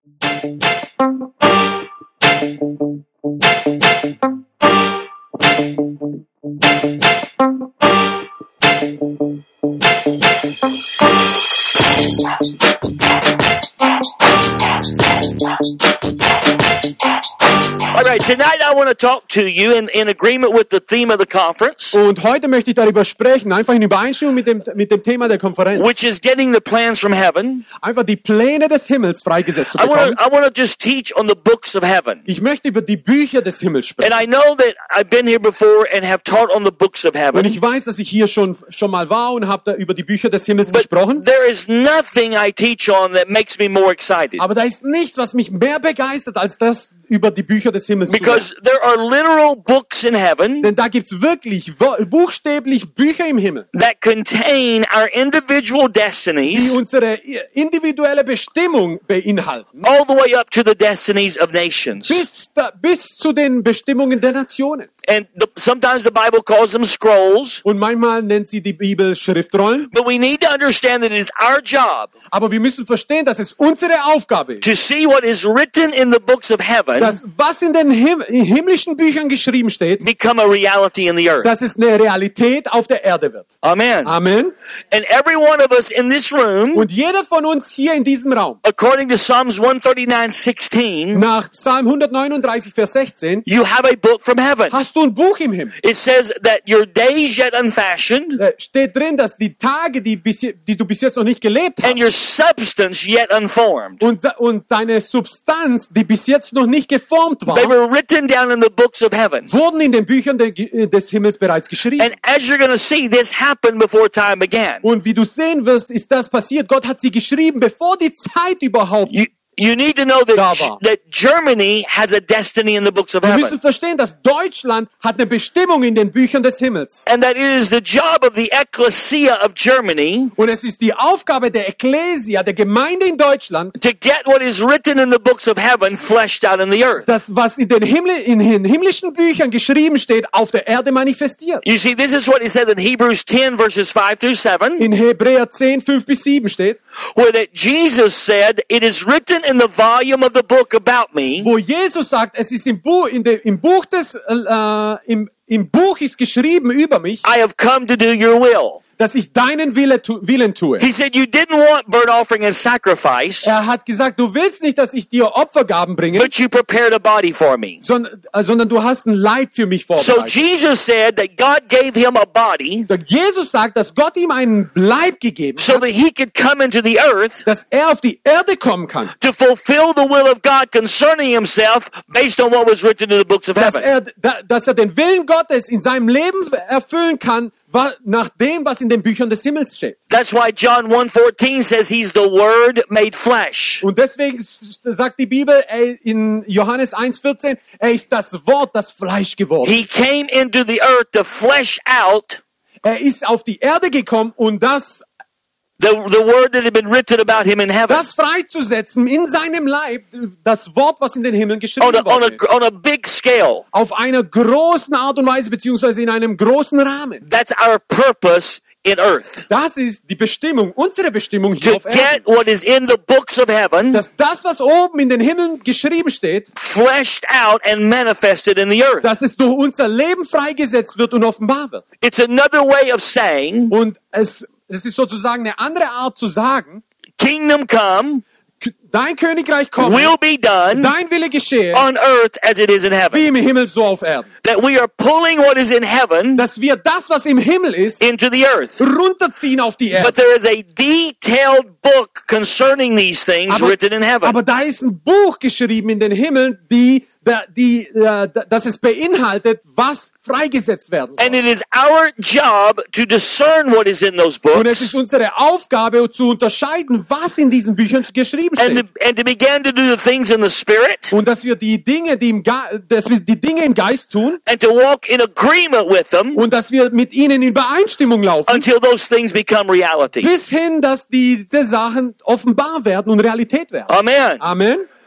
All right, tonight I want to talk to you in agreement with the theme of the conference, Und heute möchte ich darüber sprechen, einfach in Übereinstimmung mit dem Thema der Konferenz. which is getting the plans from heaven. Einfach die Pläne des Himmels freigesetzt zu I bekommen. want to just teach on the books of heaven. Ich möchte über die Bücher des Himmels sprechen. And I know that I've been here before and have taught on the books of Und heaven. ich weiß, dass ich hier schon mal war und habe da über die Bücher des Himmels But gesprochen. there is nothing I teach on that makes me more excited. Aber da ist nichts, was mich mehr begeistert, als das über die Bücher des Himmels zu Because lernen. there are literal books in heaven Denn da gibt's wirklich buchstäblich Bücher im Himmel, that contain our individual die destinies unsere individuelle Bestimmung beinhalten, all the way up to the destinies of nations. bis zu den Bestimmungen der Nationen. And sometimes the Bible calls them scrolls. Und manchmal nennt sie die Bibel Schriftrollen. But we need to understand that it is our job Aber wir müssen verstehen, dass es unsere Aufgabe ist, to see what is written in the books of heaven dass was in den himmlischen Büchern geschrieben steht, become a reality in the earth. dass es eine Realität auf der Erde wird. Amen. Amen. And every one of us in this room, Und jeder von uns hier in diesem Raum, according to Psalms 139:16, nach Psalm 139, Vers 16, you have a book from heaven. hast du ein Buch im Himmel. It says that your days yet unfashioned Da steht drin, dass die Tage, die du bis jetzt noch nicht gelebt and hast, your substance yet unformed. und deine Substanz, die bis jetzt noch nicht geformt war, They were written down in the books of heaven. wurden in den Büchern des Himmels bereits geschrieben. And as you're going to see, this happened before time began. Und wie du sehen wirst, ist das passiert. Gott hat sie geschrieben, bevor die Zeit überhaupt. You need to know that Germany has a destiny in the books of Wir müssen heaven. verstehen, dass Deutschland hat eine Bestimmung in den Büchern des Himmels. And that it is the job of the ecclesia of Germany Und es ist die Aufgabe der Ekklesia, der Gemeinde in Deutschland, to get what is written in the books of heaven fleshed out in the earth. das, was in den himmlischen Büchern geschrieben steht, auf der Erde manifestiert. You see, this is what it says in Hebrews 10 verses 5 through 7, In Hebräer 10, 5 bis 7 steht, where that Jesus said, it is written in the volume of the book about me, wo Jesus sagt, es ist im Buch ist geschrieben über mich, I have come to do your will. dass ich deinen Willen tue. He said, you didn't want burnt offering and sacrifice, Er hat gesagt, du willst nicht, dass ich dir Opfergaben bringe, but you prepared a body for me. sondern du hast ein Leib für mich So vorbereitet. Jesus said that God gave him a body Jesus sagt, dass Gott ihm einen Leib gegeben so hat, that he could come into the earth dass er auf die Erde kommen kann, to fulfill the will of God concerning himself based on what was written in the books of dass heaven. er den Willen Gottes in seinem Leben erfüllen kann, nach dem, was in den Büchern des Himmels steht. That's why John 1:14 says he's the Word made flesh. Und deswegen sagt die Bibel in Johannes 1,14, er ist das Wort, das Fleisch geworden. He came into the earth to flesh out Er ist auf die Erde gekommen, um das the word that had been written about him in heaven freizusetzen in seinem Leib, das Wort, was in den Himmeln geschrieben worden ist. on a big scale. Auf einer großen Art und Weise, beziehungsweise in einem großen Rahmen. That's our purpose in earth. Das ist die Bestimmung, unsere Bestimmung hier To auf Erden. get what is in the books of heaven Dass das, was oben in den Himmeln geschrieben steht, fleshed out and manifested in the earth. dass es durch unser Leben freigesetzt wird und offenbar wird. It's another way of saying, Und es ist sozusagen eine andere Art zu sagen, kingdom come, dein Königreich komme, will be done dein Wille geschehe, on earth as it is in heaven. wie im Himmel so auf Erden. That we are pulling what is in heaven Dass wir das, was im Himmel ist, into the earth. runterziehen auf die Erde. But there is a detailed book concerning these things written in heaven. Aber da ist ein Buch geschrieben in den Himmeln, dass es beinhaltet, was freigesetzt werden soll. And it is our job to discern what is in those Und es books ist unsere Aufgabe, zu unterscheiden, was in diesen Büchern geschrieben steht. and to begin to do the things in the Spirit Und dass wir die Dinge, dass wir die Dinge im Geist tun and to walk in agreement with them und dass wir mit ihnen in Übereinstimmung laufen, until those things become reality. bis hin, dass diese Sachen offenbar werden und Realität werden. Amen. Amen.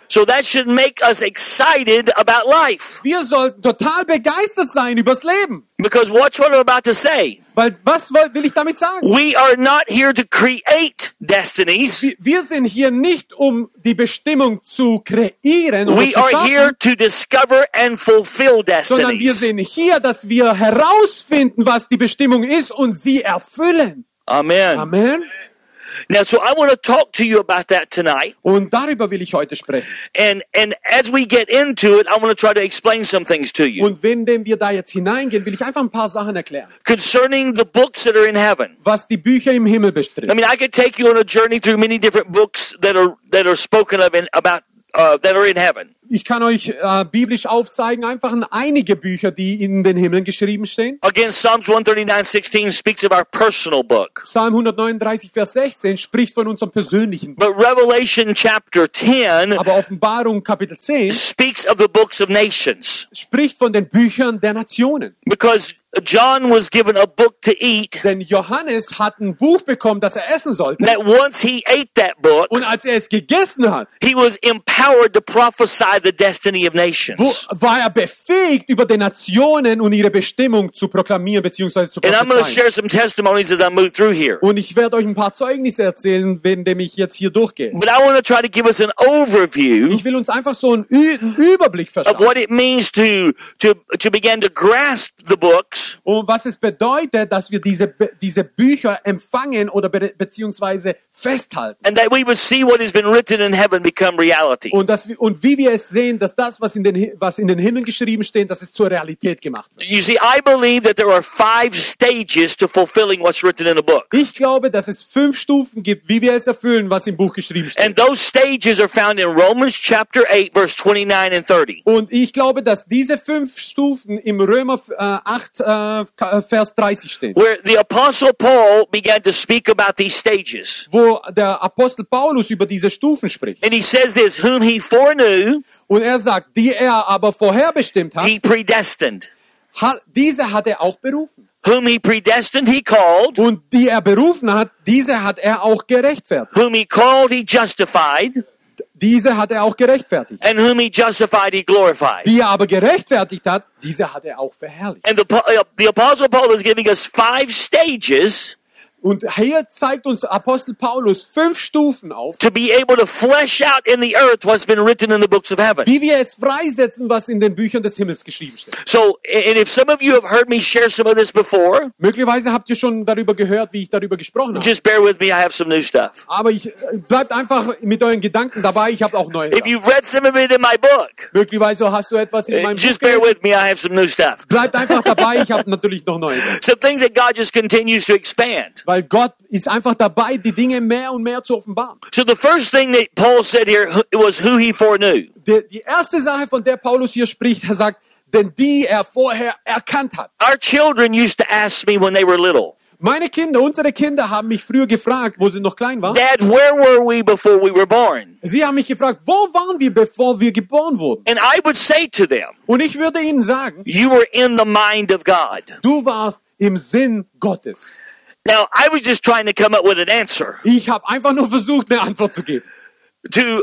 So that should make us excited about life. Wir sollten total begeistert sein übers Leben. Because watch what I'm about to say. Weil was will ich damit sagen? We are not here to create destinies. Wir sind hier nicht, um die Bestimmung zu kreieren oder We zu are here schaffen, to discover and fulfill sondern wir destinies. sind hier, dass wir herausfinden, was die Bestimmung ist und sie erfüllen. Amen. Amen. Now, so I want to talk to you about that tonight. Und darüber will ich heute sprechen. And as we get into it, I want to try to explain some things to you Und wenn wir da jetzt hineingehen, will ich einfach ein paar Sachen erklären, concerning the books that are in heaven. was die Bücher im Himmel I betrifft. mean, I could take you on a journey through many different books that are spoken of that are in heaven. Ich kann euch biblisch aufzeigen, einfach einige Bücher, die in den Himmeln geschrieben stehen. Again, Psalms 139:16 speaks of our personal book. Psalm 139, Vers 16 spricht von unserem persönlichen Buch. But Revelation chapter 10 Aber Offenbarung Kapitel 10 speaks of the books of nations. spricht von den Büchern der Nationen. Because John was given a book to eat, Denn Johannes hat ein Buch bekommen, das er essen sollte. that once he ate that book, Und als er es gegessen hat, he was empowered to prophesy the destiny of nations. war er befähigt, über die Nationen und ihre Bestimmung zu proklamieren bzw. zu And I'm going to prophezeien. share some testimonies as I move through here. Und ich werde euch ein paar Zeugnisse erzählen, während ich jetzt hier durchgehe. But I want to try to give us an overview Ich will uns einfach so einen Überblick of verschaffen. what it means to begin to grasp the books Und was es bedeutet, dass wir diese Bücher empfangen oder beziehungsweise festhalten. and that we would see what has been written in heaven become reality. Und wie wir es sehen, dass das, was in den Himmeln geschrieben steht, dass es zur Realität gemacht wird. You see, I believe that there are 5 stages to fulfilling what's written in a book. Ich glaube, dass es 5 Stufen gibt, wie wir es erfüllen, was im Buch geschrieben steht. And those stages are found in Romans chapter 8, verse 29 and 30. Und ich glaube, dass diese 5 Stufen im Römer 8, Vers 30 stehen. Where the Apostle Paul began to speak about these stages. Wo der Apostel Paulus über diese Stufen spricht. And he says this, whom he foreknew, Und er sagt, die er aber vorherbestimmt hat, he predestined. diese hat er auch berufen. Whom he predestined, he called. Und die er berufen hat, diese hat er auch gerechtfertigt. Whom he called, he justified. Diese hat er auch gerechtfertigt. And whom he justified, he glorified. Die er aber gerechtfertigt hat, diese hat er auch verherrlicht. And the Apostle Paul is giving us 5 stages Und hier zeigt uns Apostel Paulus 5 Stufen auf, to be able to flesh out in the earth what's been written in the books of heaven. wie wir es freisetzen, was in den Büchern des Himmels geschrieben steht. So, and if some of you have heard me share some of this before, Möglicherweise habt ihr schon darüber gehört, wie ich darüber gesprochen habe. just bear with me, I have some new stuff. Aber bleibt einfach mit euren Gedanken dabei, ich habe auch neue If Sachen. you've read some of it in my book, Möglicherweise hast du etwas in meinem Buch just bear gelesen. with me, I have some new stuff. Bleibt einfach dabei, ich habe natürlich noch neue Sachen. Some things that God just continues to expand. Weil Gott ist einfach dabei, die Dinge mehr und mehr zu offenbaren. So the first thing that Paul said here was who he foreknew. Die erste Sache, von der Paulus hier spricht, er sagt, denn die er vorher erkannt hat. Our children used to ask me when they were little, Unsere Kinder haben mich früher gefragt, wo sie noch klein waren. Dad, where were we before we were born? Sie haben mich gefragt, wo waren wir, bevor wir geboren wurden? And I would say to them, Und ich würde ihnen sagen, you were in the mind of God. du warst im Sinn Gottes. Now, I was just trying to come up with an answer Ich habe einfach nur versucht, eine Antwort zu geben. to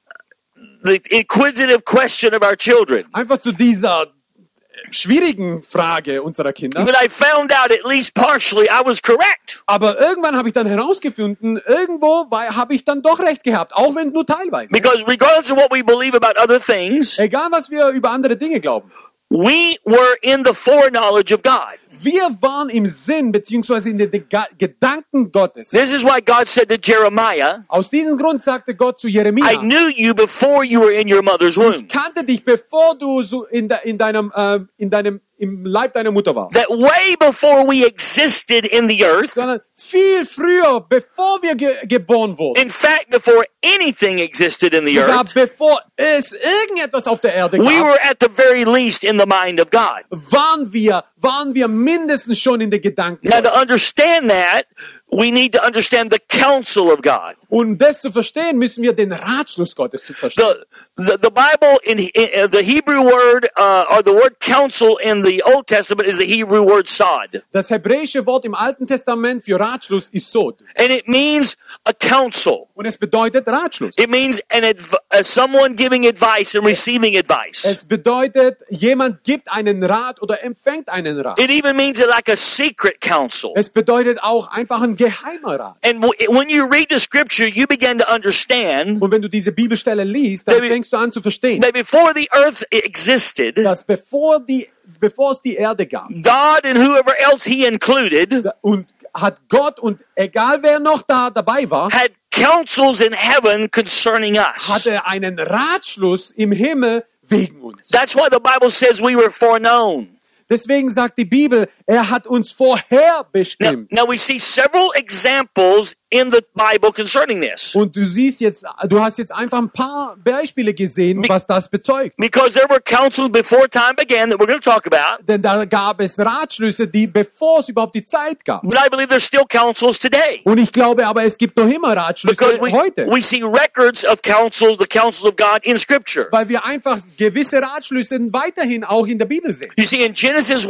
the inquisitive question of our children. Einfach zu dieser schwierigen Frage unserer Kinder. But I found out, at least partially, I was correct. Aber irgendwann habe ich dann herausgefunden, irgendwo habe ich dann doch recht gehabt, auch wenn nur teilweise. Because regardless of what we believe about other things, Egal, was wir über andere Dinge glauben. we were in the foreknowledge of God. Wir waren im Sinn beziehungsweise in den Gedanken Gottes. This is why God said to Jeremiah, Aus diesem Grund sagte Gott zu I Jeremia, knew you before you were in your mother's womb. kannte dich, bevor du so im Leib deiner Mutter warst. That way before we existed in the earth, Sondern viel früher, bevor wir geboren wurden. in fact, before anything existed in the Sogar earth, bevor es irgendetwas auf der Erde we gab, were at the very least in the mind of God. waren wir mindestens schon in den Gedanken Now, to Gottes. understand that, we need to understand the counsel of God. Um das zu verstehen, müssen wir den Ratschluss Gottes zu verstehen. The Bible in the Hebrew word or the word counsel in the Old Testament is the Hebrew word sod, Das hebräische Wort im Alten Testament für Ratschluss ist Sod. and it means a counsel. Und es bedeutet Ratschluss. It means someone giving advice and receiving advice. Es bedeutet, jemand gibt einen Rat oder empfängt einen Rat. It even means it like a secret counsel. Es bedeutet auch einfach ein geheimer Rat. And when you read the scripture, you begin to understand Und wenn du diese Bibelstelle liest, dann David- fängst du an zu verstehen, that before the earth existed, dass bevor es die Erde gab, God and whoever else he included und hat Gott und egal wer noch da dabei war, had counsels in heaven concerning us. hatte einen Ratschluss im Himmel wegen uns. That's why the Bible says we were foreknown. Deswegen sagt die Bibel, er hat uns vorher Now, bestimmt. now we see several examples in the Bible concerning this. Und du hast jetzt einfach ein paar Beispiele gesehen, was das bezeugt. Because there were counsels before time began that we're going to talk about. Denn da gab es Ratschlüsse, bevor es überhaupt die Zeit gab. But I believe there's still counsels today. Und ich glaube aber, es gibt noch immer Ratschlüsse Because heute. we see records of counsels, the counsels of God in Scripture. Weil wir einfach gewisse Ratschlüsse weiterhin auch in der Bibel sehen. You see, in Genesis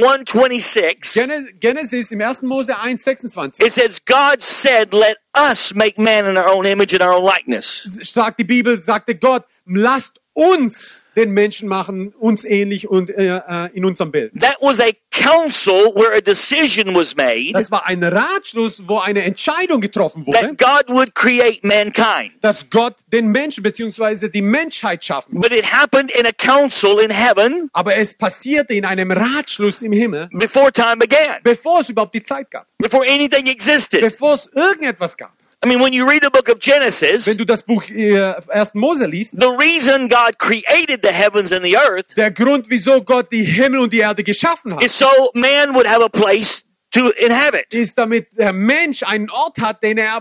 1:26, Genesis im 1. Mose 1,26 it says, God said, let us make man in our own image and our own likeness. sagt die Bibel, sagte Gott, lasst uns den Menschen machen, uns ähnlich und in unserem Bild. That was a counsel where a decision was made Das war ein Ratschluss, wo eine Entscheidung getroffen wurde, that God would create mankind. dass Gott den Menschen bzw. die Menschheit schaffen. But it happened in a council in heaven Aber es passierte in einem Ratschluss im Himmel, before time began, bevor es überhaupt die Zeit gab, before anything existed. bevor es irgendetwas gab. I mean, when you read the book of Genesis, Wenn du das Buch 1. Mose liest, the reason God created the heavens and the earth der Grund, wieso Gott die Himmel und die Erde geschaffen hat, is so man would have a place to inhabit. ist, damit der Mensch einen Ort hat, den er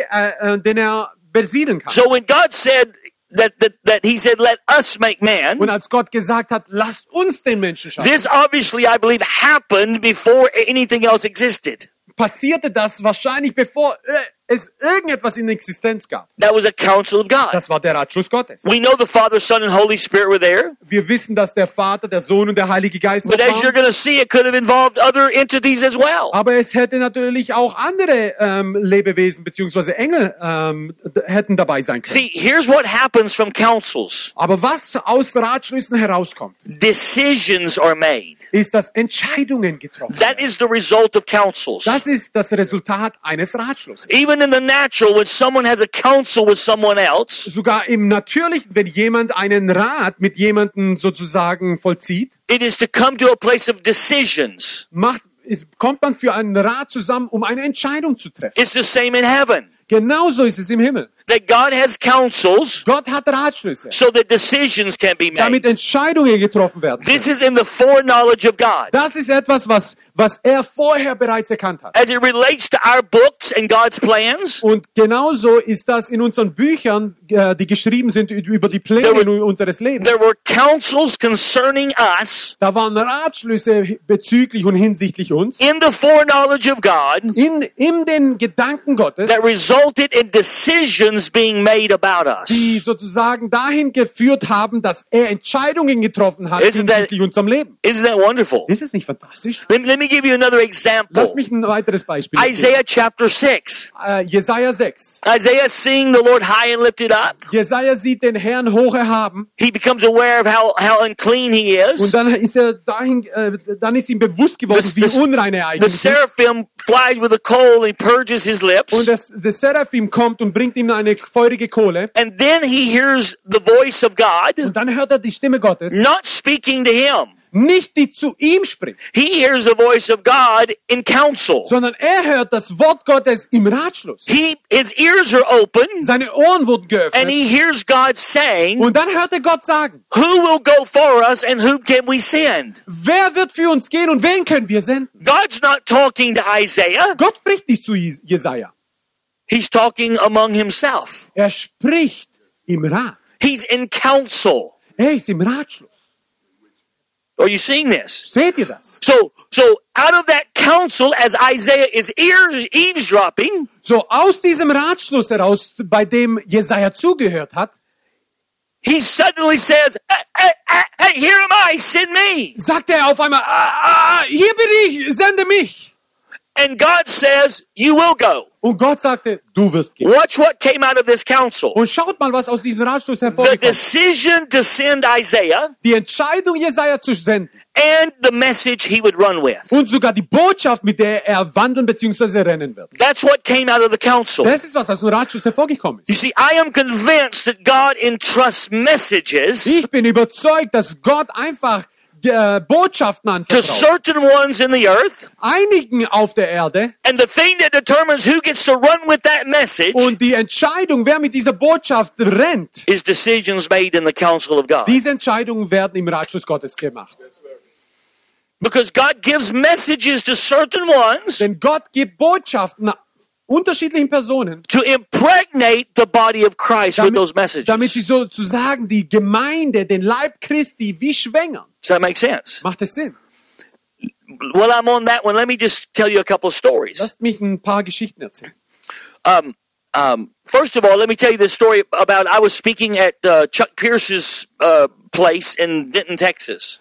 besiedeln kann. So when God said that he said, let us make man, Und als Gott gesagt hat, lasst uns den Menschen schaffen, this obviously, I believe, happened before anything else existed. passierte das wahrscheinlich, bevor es irgendetwas in Existenz gab. That was a counsel of God. Das war der Ratschluss Gottes. We know the Father, Son, and Holy Spirit were there. Wir wissen, dass der Vater, der Sohn und der Heilige Geist But dort as you're waren. going to see, it could have involved other entities as well. Aber es hätte natürlich auch andere Lebewesen bzw. Engel hätten dabei sein können. See, here's what happens from counsels. Aber was aus Ratschlüssen herauskommt, Decisions are made. ist, dass Entscheidungen getroffen That werden. is the result of counsels. Das ist das Resultat eines Ratschlusses. Even in the natural, when someone has a counsel with someone else, Sogar im Natürlichen, wenn jemand einen Rat mit jemandem sozusagen vollzieht, it is to come to a place of decisions. kommt man für einen Rat zusammen, um eine Entscheidung zu treffen. It's the same in heaven. Genauso ist es im Himmel. That God has counsels Gott hat Ratschlüsse, so that decisions can be damit made. Entscheidungen getroffen werden können. This is in the foreknowledge of God. Das ist etwas, was er vorher bereits erkannt hat. As it relates to our books and God's plans, Und genauso ist das in unseren Büchern, die geschrieben sind über die Pläne unseres Lebens. there were counsels concerning us Da waren Ratschlüsse bezüglich und hinsichtlich uns. in the foreknowledge of God In den Gedanken Gottes, that resulted in decisions being made about die us. sozusagen dahin geführt haben, dass er Entscheidungen getroffen hat Isn't that- hinsichtlich unserem Leben. Isn't that wonderful? Ist es nicht fantastisch? Let me give you another example. Lass mich ein weiteres Beispiel geben. Isaiah chapter 6. Jesaja 6. Isaiah seeing the Lord high and lifted up. Jesaja sieht den Herrn hoch erhaben He becomes aware of how unclean he und is. dann ist ihm bewusst geworden, The- wie the- unrein er The eigentlich ist. seraphim flies with a coal and he purges his lips. Und der Seraphim kommt und bringt ihm eine feurige Kohle. And then he hears the voice of God, Und dann hört er die Stimme Gottes, not speaking to him. nicht die zu ihm spricht, He hears the voice of God in counsel. sondern er hört das Wort Gottes im Ratschluss. His ears are open Seine Ohren wurden and geöffnet. he hears God saying, Und dann hört er Gott sagen, who will go for us and who can we send? wer wird für uns gehen und wen können wir senden? God's not talking to Isaiah. Gott spricht nicht zu Jesaja. He's talking among himself. Er spricht im Rat. He's in counsel. Er ist im Ratschluss. Are you seeing this? Seht ihr das? So out of that counsel, as Isaiah is eavesdropping, So aus diesem Ratschluss heraus, bei dem Jesaja zugehört hat, he suddenly says, hey, here am I, send me. sagt er auf einmal, hier bin ich, sende mich. And God says, you will go. Und Gott sagte, du wirst gehen. Watch what came out of this counsel. Und schaut mal, was aus diesem Ratschluss The hervorgekommen ist. decision to send Isaiah Die Entscheidung, Jesaja zu senden and the message he would run with. und sogar die Botschaft, mit der er wandeln bzw. rennen wird. That's what came out of the council. Das ist, was aus dem Ratschluss hervorgekommen You ist. see, I am convinced that God entrusts messages Ich bin überzeugt, dass Gott einfach Botschaften to anvertraut. certain ones in the earth, Einigen auf der Erde. and the thing that determines who gets to run with that message Und die Entscheidung, wer mit dieser Botschaft rennt, is decisions made in the council of God. diese Entscheidungen werden im Ratschluss Gottes gemacht. Because God gives messages to certain ones Denn Gott gibt Botschaften unterschiedlichen Personen, to impregnate the body of Christ with those messages. damit sie sozusagen die Gemeinde, den Leib Christi, wie schwängern. Does that make sense? Macht es Sinn? Well, I'm on that one. Let me just tell you a couple of stories. Lasst mich ein paar Geschichten erzählen. First of all, let me tell you this story about I was speaking at Chuck Pierce's place in Denton, Texas.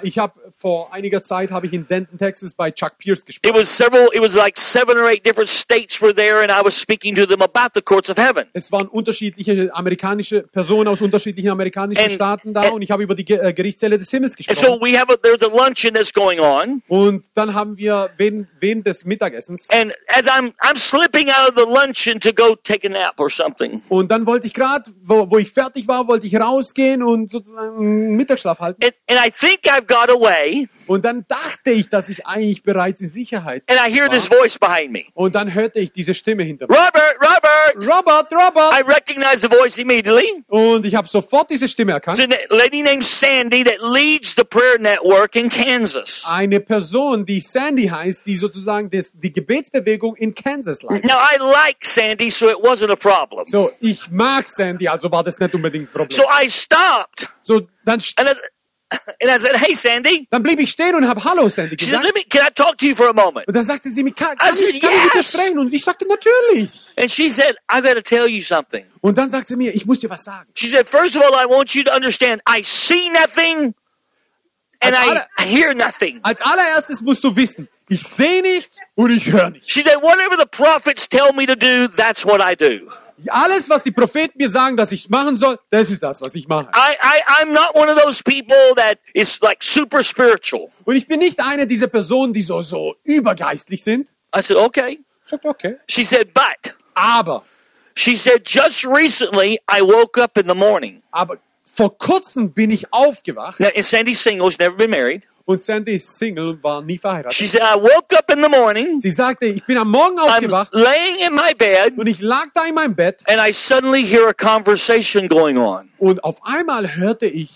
Vor einiger Zeit habe ich in Denton, Texas bei Chuck Pierce It gesprochen. was like 7 or 8 different states were there, and I was speaking to them about the courts of heaven. Es waren unterschiedliche amerikanische Personen aus unterschiedlichen amerikanischen And- Staaten da and- und ich habe über die Gerichtssäle des Himmels And so gesprochen. there's a luncheon that's going on, Und dann haben wir während des Mittagessens and as I'm slipping out of the luncheon to go take a nap or something, und dann wollte ich gerade, wo ich fertig war, wollte ich rausgehen und sozusagen einen Mittagsschlaf halten. and I think I've got away, Und dann dachte ich, dass ich eigentlich bereits in Sicherheit and I hear this voice behind me. und dann hörte ich diese Stimme hinter mir. Robert! Robert! I recognized the voice immediately. Und ich habe sofort diese Stimme erkannt. It's a lady named Sandy that leads the prayer network in Kansas. Eine Person, die Sandy heißt, die sozusagen die Gebetsbewegung in Kansas leitet. Now, I like Sandy, so it wasn't a problem. So, ich mag Sandy, also war das nicht unbedingt ein Problem. So I stopped, So, dann and I said, hey, Sandy. blieb ich stehen und habe Hallo Sandy She said, gesagt. can I talk to you for a moment? Und dann sagte sie mir, kann I said, ich mit dir yes. sprechen? Und ich sagte, natürlich. And she said, I got to tell you something. Und dann sagte sie mir, ich muss dir was sagen. She said, first of all, I want you to understand, I see nothing and I hear nothing. Als allererstes musst du wissen, ich sehe nichts und ich höre nichts. She said, whatever the prophets tell me to do, that's what I do. Alles, was die Propheten mir sagen, dass ich machen soll, das ist das, was ich mache. I'm not one of those people that is like super spiritual. Und ich bin nicht eine dieser Personen, die so übergeistlich sind. I said, okay. Ich sagte, okay. She said, but, Aber she said, just recently I woke up in the morning. vor kurzem bin ich aufgewacht Now, and Sandy's single, she's never been married. und Sandy ist Single und war nie verheiratet. She said, I woke up in the morning, Sie sagte, ich bin am Morgen I'm aufgewacht laying in my bed, und ich lag da in meinem Bett and I suddenly hear a conversation going on. und auf einmal hörte ich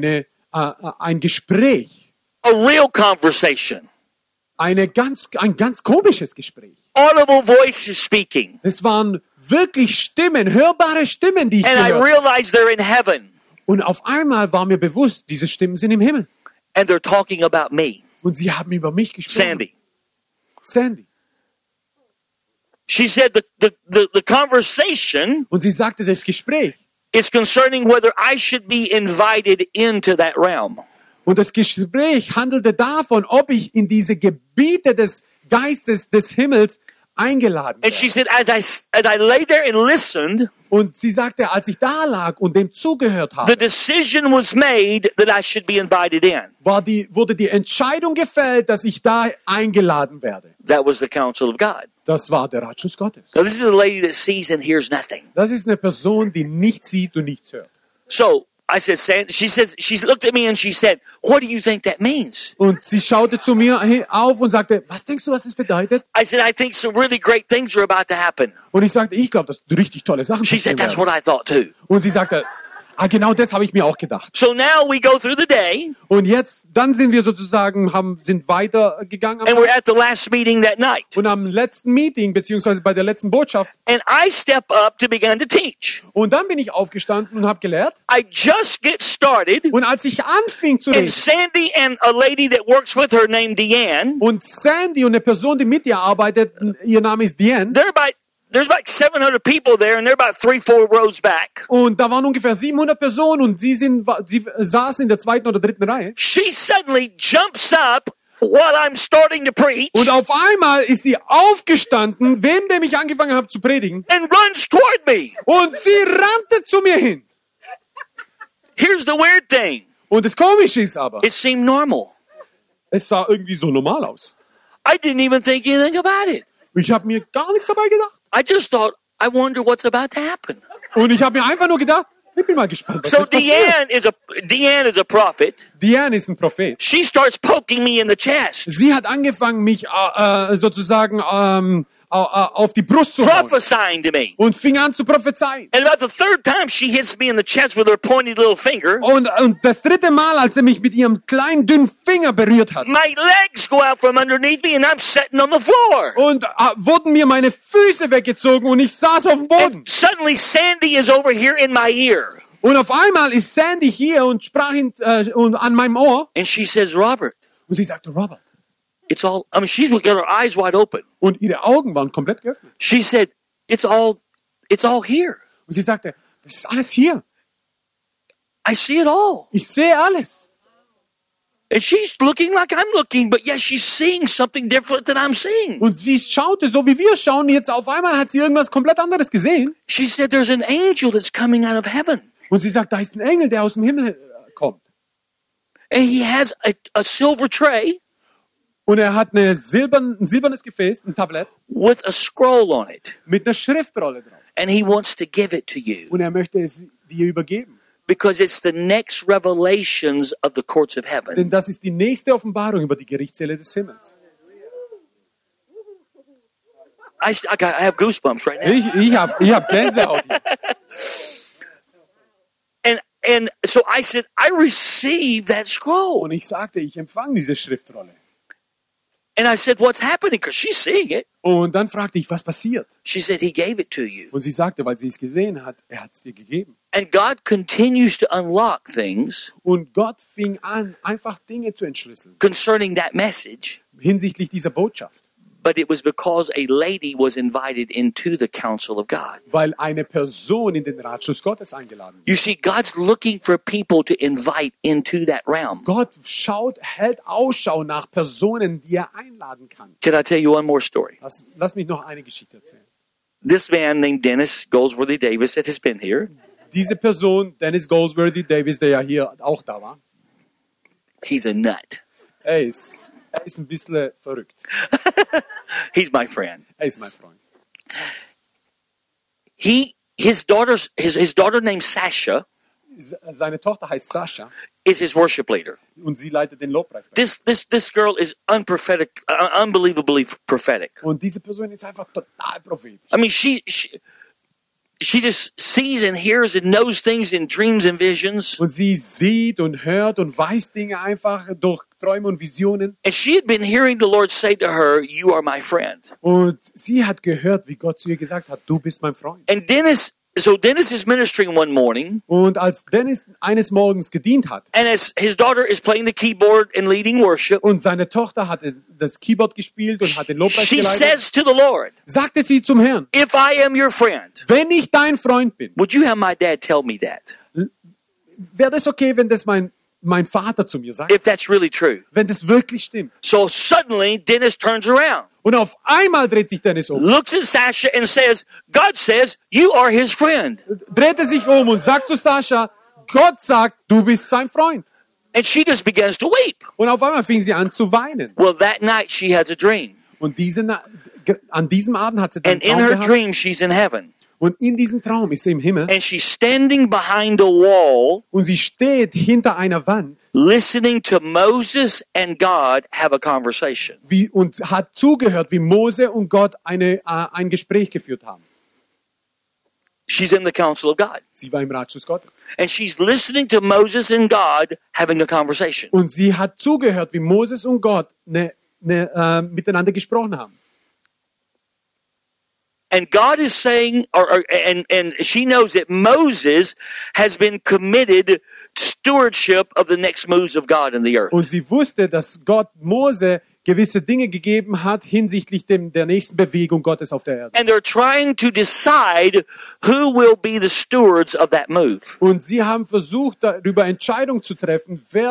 ein Gespräch, A real conversation. ein ganz komisches Gespräch. Audible voices speaking. Es waren wirklich Stimmen, hörbare Stimmen, die ich And I gehört habe. realized they're in heaven, Und auf einmal war mir bewusst, diese Stimmen sind im Himmel. and they're talking about me, Und sie haben über mich gesprochen. Sandy. Sandy. She said the conversation Und sie sagte, das Gespräch. is concerning whether I should be invited into that realm. Und das Gespräch handelte davon, ob ich in diese Gebiete des Geistes des Himmels eingeladen And she werde. said, as I lay there and listened, Und sie sagte, als ich da lag und dem zugehört the habe, decision was made that I should be invited in. wurde die Entscheidung gefällt, dass ich da eingeladen werde. That was the counsel of God. Das war der Ratschluss Gottes. Now, this is a lady that sees and hears nothing. Das ist eine Person, die nichts sieht und nichts hört. So I said, she looked at me and she said, what do you think that means? Und sie schaute zu mir auf und sagte, was denkst du, was das bedeutet? I said, I think some really great things are about to happen. Und ich sagte, ich glaube, dass richtig tolle Sachen She passieren said, that's werden. what I thought too. Und sie sagte, Genau das habe ich mir auch gedacht. So now we go through the day, Und jetzt, dann sind wir sozusagen, sind weitergegangen and we're at the last meeting that night. und am letzten Meeting, beziehungsweise bei der letzten Botschaft. And I step up to begin to teach. Und dann bin ich aufgestanden und habe gelehrt. I just get started, Und als ich anfing zu and reden, Sandy and a lady that works with her named Deanne, und Sandy und eine Person, die mit ihr arbeitet, ihr Name ist Diane, there's about 700 people there, and they're about 3-4 rows back. und da waren ungefähr 700 Personen und sie saßen in der zweiten oder dritten Reihe. She suddenly jumps up while I'm starting to preach Und auf einmal ist sie aufgestanden, während ich angefangen habe zu predigen, and runs toward me. und sie rannte zu mir hin. Here's the weird thing. Und das Komische ist aber, It seemed normal. es sah irgendwie so normal aus. I didn't even think anything about it. Ich habe mir gar nichts dabei gedacht. I just thought, I wonder what's about to happen. Und ich habe mir einfach nur gedacht, ich bin mal gespannt, was So jetzt passiert. Deanne is a prophet. Diane ist ein Prophet. She starts poking me in the chest, Sie hat angefangen, mich sozusagen auf die Brust zu hauen prophesying to me. und fing an zu prophezeien. And about the third time she hits me in the chest with her pointy little finger, Und das dritte Mal, als er mich mit ihrem kleinen, dünnen Finger berührt hat, my legs go out from underneath me and I'm sitting on the floor. und wurden mir meine Füße weggezogen und ich saß auf dem Boden. And suddenly Sandy is over here in my ear. Und auf einmal ist Sandy hier und sprach an meinem Ohr. And she says, Robert, Und sie sagte, Robert. she's got her eyes wide open. Und ihre Augen waren komplett geöffnet. She said, it's all here. Und sie sagte, das ist alles hier. I see it all. Ich sehe alles. And she's looking like I'm looking, but yes, she's seeing something different than I'm seeing. Und sie schaute, so wie wir schauen. Jetzt auf einmal hat sie irgendwas komplett anderes gesehen. She said, there's an angel that's coming out of heaven. Und sie sagt, da ist ein Engel, der aus dem Himmel kommt. And he has a silver tray Und er hat ein silbernes Gefäß, ein Tablett, with a scroll on it. mit einer Schriftrolle drauf. And he wants to give it to you Und er möchte es dir übergeben. because it's the next revelations of the courts of Denn heaven. das ist die nächste Offenbarung über die Gerichtssäle des Himmels. I have goosebumps right now. Ich hab Gänsehaut hier. And so I said, I received that scroll. Und ich sagte, ich empfange diese Schriftrolle. And I said, what's happening? Because she's seeing it. Und dann fragte ich, was passiert? She said, he gave it to you. Und sie sagte, weil sie es gesehen hat, er hat es dir gegeben. And God continues to unlock things Und Gott fing an, einfach Dinge zu entschlüsseln concerning that message. hinsichtlich dieser Botschaft. But it was because a lady was invited into the council of God. Weil eine Person in den Ratschluss Gottes eingeladen wird. You see, God's looking for people to invite into that realm. Gott hält Ausschau nach Personen, die er einladen kann. Can I tell you one more story? Lass mich noch eine Geschichte erzählen. This man named Dennis Goldsworthy Davis that has been here, Diese Person, Dennis Goldsworthy Davis, der ja hier auch da war, he's a nut. er ist ein bisschen verrückt. He's my friend. Er ist mein Freund. His daughter named Sasha Seine Tochter heißt Sascha is his worship leader. und sie leitet den Lobpreis. This girl is unbelievably prophetic. Und diese Person ist einfach total prophetisch. I mean, she just sees and hears and knows things in dreams and visions. Und sie sieht und hört und weiß Dinge einfach durch Träume und Visionen. And she had been hearing the Lord say to her, "You are my friend." Und sie hat gehört, wie Gott zu ihr gesagt hat, du bist mein Freund. And Dennis is ministering one morning, Und als Dennis eines Morgens gedient hat and as his daughter is playing the keyboard and leading worship, und seine Tochter hat das Keyboard gespielt und hat den Lobpreis she geleitet, says to the Lord, sagte sie zum Herrn, "If I am your friend, wenn ich dein Freund bin, would you have my dad tell me that? wäre das okay, wenn das mein Vater zu mir sagt? If that's really true." Wenn das wirklich stimmt. So suddenly Dennis turns around, Und auf einmal dreht sich Dennis um, looks at Sasha and says, "God says you are his friend." drehte sich um und sagt zu Sascha, Gott sagt, du bist sein Freund. And she just begins to weep. Und auf einmal fing sie an zu weinen. Well, that night she has a dream. Und an diesem Abend hat sie einen And in Traum her gehabt. dream, she's in heaven. Und in diesem Traum ist sie im Himmel. And she's standing behind a wall, Und sie steht hinter einer Wand listening to Moses and God have a conversation. und hat zugehört, wie Mose und Gott ein Gespräch geführt haben. She's in the council of God. Sie war im Ratschluss Gottes. And she's listening to Moses and God having a conversation. Und sie hat zugehört, wie Moses und Gott miteinander gesprochen haben. And God is saying, and she knows that Moses has been committed stewardship of the next moves of God in the earth. Und sie wusste, dass Gott Mose gewisse Dinge gegeben hat hinsichtlich der nächsten Bewegung Gottes auf der Erde. And they're trying to decide who will be the stewards of that move. Und sie haben versucht, darüber Entscheidung zu treffen, wer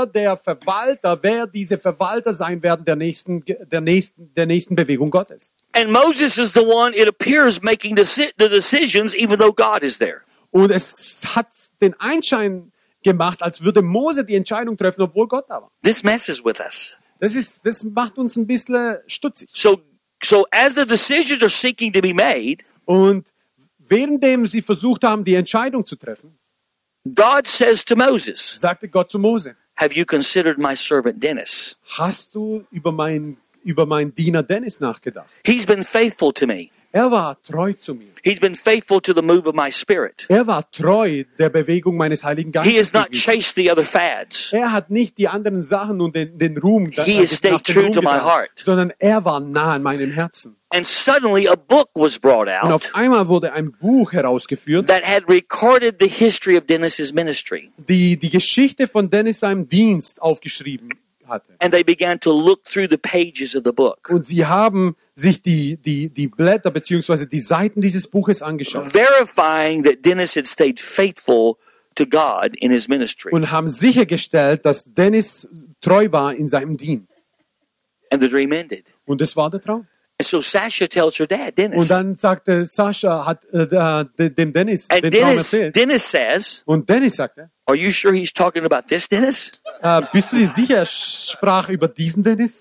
diese Verwalter sein werden der nächsten Bewegung Gottes. And Moses is the one, it appears, making the decisions even though God is there. Und es hat den Anschein gemacht, als würde Mose die Entscheidung treffen, obwohl Gott da war. This messes with us. Das macht uns ein bisschen stutzig. So as the decisions are seeking to be made, Und währenddem sie versucht haben, die Entscheidung zu treffen, God says to Moses, sagte Gott zu Mose, have you considered my servant Dennis? hast du über meinen Diener Dennis nachgedacht? He's been faithful to me. Er war treu zu mir. He's been faithful to the move of my spirit. Er war treu der Bewegung meines Heiligen Geistes. He has not gegenüber. chased the other fads. Er hat nicht die anderen Sachen und den Ruhm, He has stayed nach dem true Ruhm to my getan, heart. sondern er war nah an meinem Herzen. And suddenly a book was brought Und out auf einmal wurde ein Buch herausgeführt, that had recorded the history of Dennis's ministry. die Geschichte von Dennis seinem Dienst aufgeschrieben hatte. And they began to look through the pages of the book, Und sie haben sich die Blätter bzw. die Seiten dieses Buches angeschaut verifying that Dennis had stayed faithful to God in his ministry. und haben sichergestellt, dass Dennis treu war in seinem Dienst. And the dream ended. Und das war der Traum. And so Sasha tells her dad, Dennis. Und dann sagte Sascha, hat dem Dennis And den Traum erzählt. Dennis says, Und Dennis sagte, are you sure he's talking about this Dennis? bist du dir sicher, er sprach über diesen Dennis?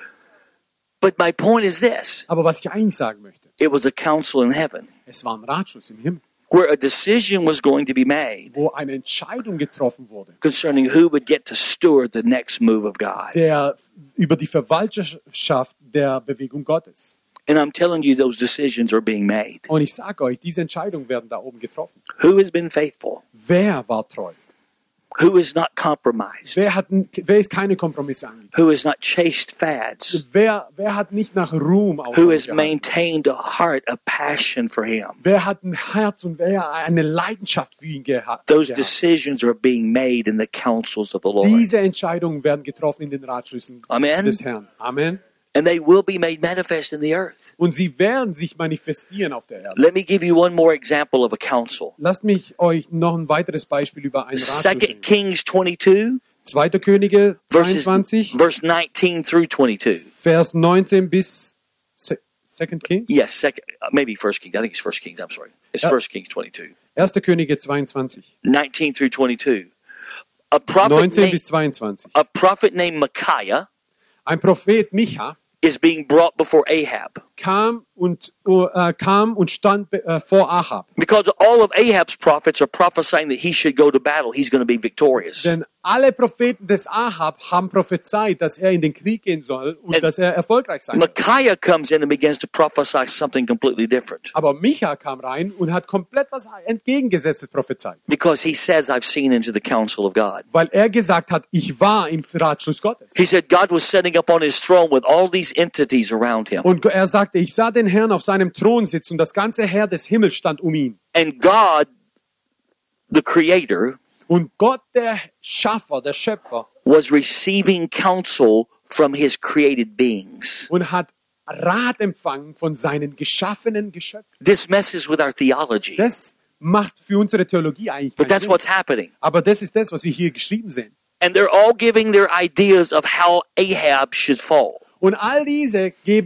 But my point is this. Aber was ich eigentlich sagen möchte, It was a council in heaven es war ein Ratschluss im Himmel, where a decision was going to be made wo eine Entscheidung getroffen wurde, concerning who would get to steward the next move of God. über die Verwalterschaft der Bewegung Gottes. And I'm telling you, those decisions are being made. Und ich sage euch, diese Entscheidungen werden da oben getroffen. Who has been faithful? Wer war treu? Who is not compromised? Wer ist keine Kompromisse angegangen? Who has not chased fads? Wer hat nicht nach Ruhm Who has ausgehalten? maintained a heart, a passion for Him? Wer hat ein Herz und wer eine Leidenschaft für ihn gehabt? Those decisions are being made in the councils of the Lord. Diese Entscheidungen werden getroffen in den Ratschlüssen Amen. des Herrn. Amen. And they will be made manifest in the earth. Und sie werden sich manifestieren auf der Erde. Let me give you one more example of a council. Lasst mich euch noch ein weiteres Beispiel über einen Ratschluss 2 nennen. Kings 22, 2. Könige verse 22, 19 through 22. Vers 19 bis 2. Kings. Yes, maybe 1 Kings. I think it's 1 Kings. I'm sorry. It's 1 Kings 22. 1. Könige 22. 19 through 22. A 19 bis 22. prophet named Micaiah Ein Prophet Micha is being brought before Ahab. kam und stand vor Ahab. Because all of Ahab's prophets are prophesying that he should go to battle. He's going to be victorious. Denn alle Propheten des Ahab haben prophezeit, dass er in den Krieg gehen soll und dass er erfolgreich sein wird. Micaiah comes in and begins to prophesy something completely different. Aber Micha kam rein und hat komplett was Entgegengesetztes prophezeit. Because he says, I've seen into the counsel of God. Weil er gesagt hat, ich war im Ratschluss Gottes. He said God was sitting up on his throne with all these entities around him. Und er sagte, ich sah den Herrn auf seinem Thron sitzen und das ganze Heer des Himmels stand um ihn. And God, the creator, Und Gott, der Schaffer, der Schöpfer, was receiving counsel from his created beings. und hat Rat empfangen von seinen geschaffenen Geschöpfen. This messes with our theology. Das macht für unsere Theologie eigentlich But keinen that's Sinn. what's happening. Aber das ist das, was wir hier geschrieben sehen. And they're all giving their ideas of how Ahab should fall. Und all diese geben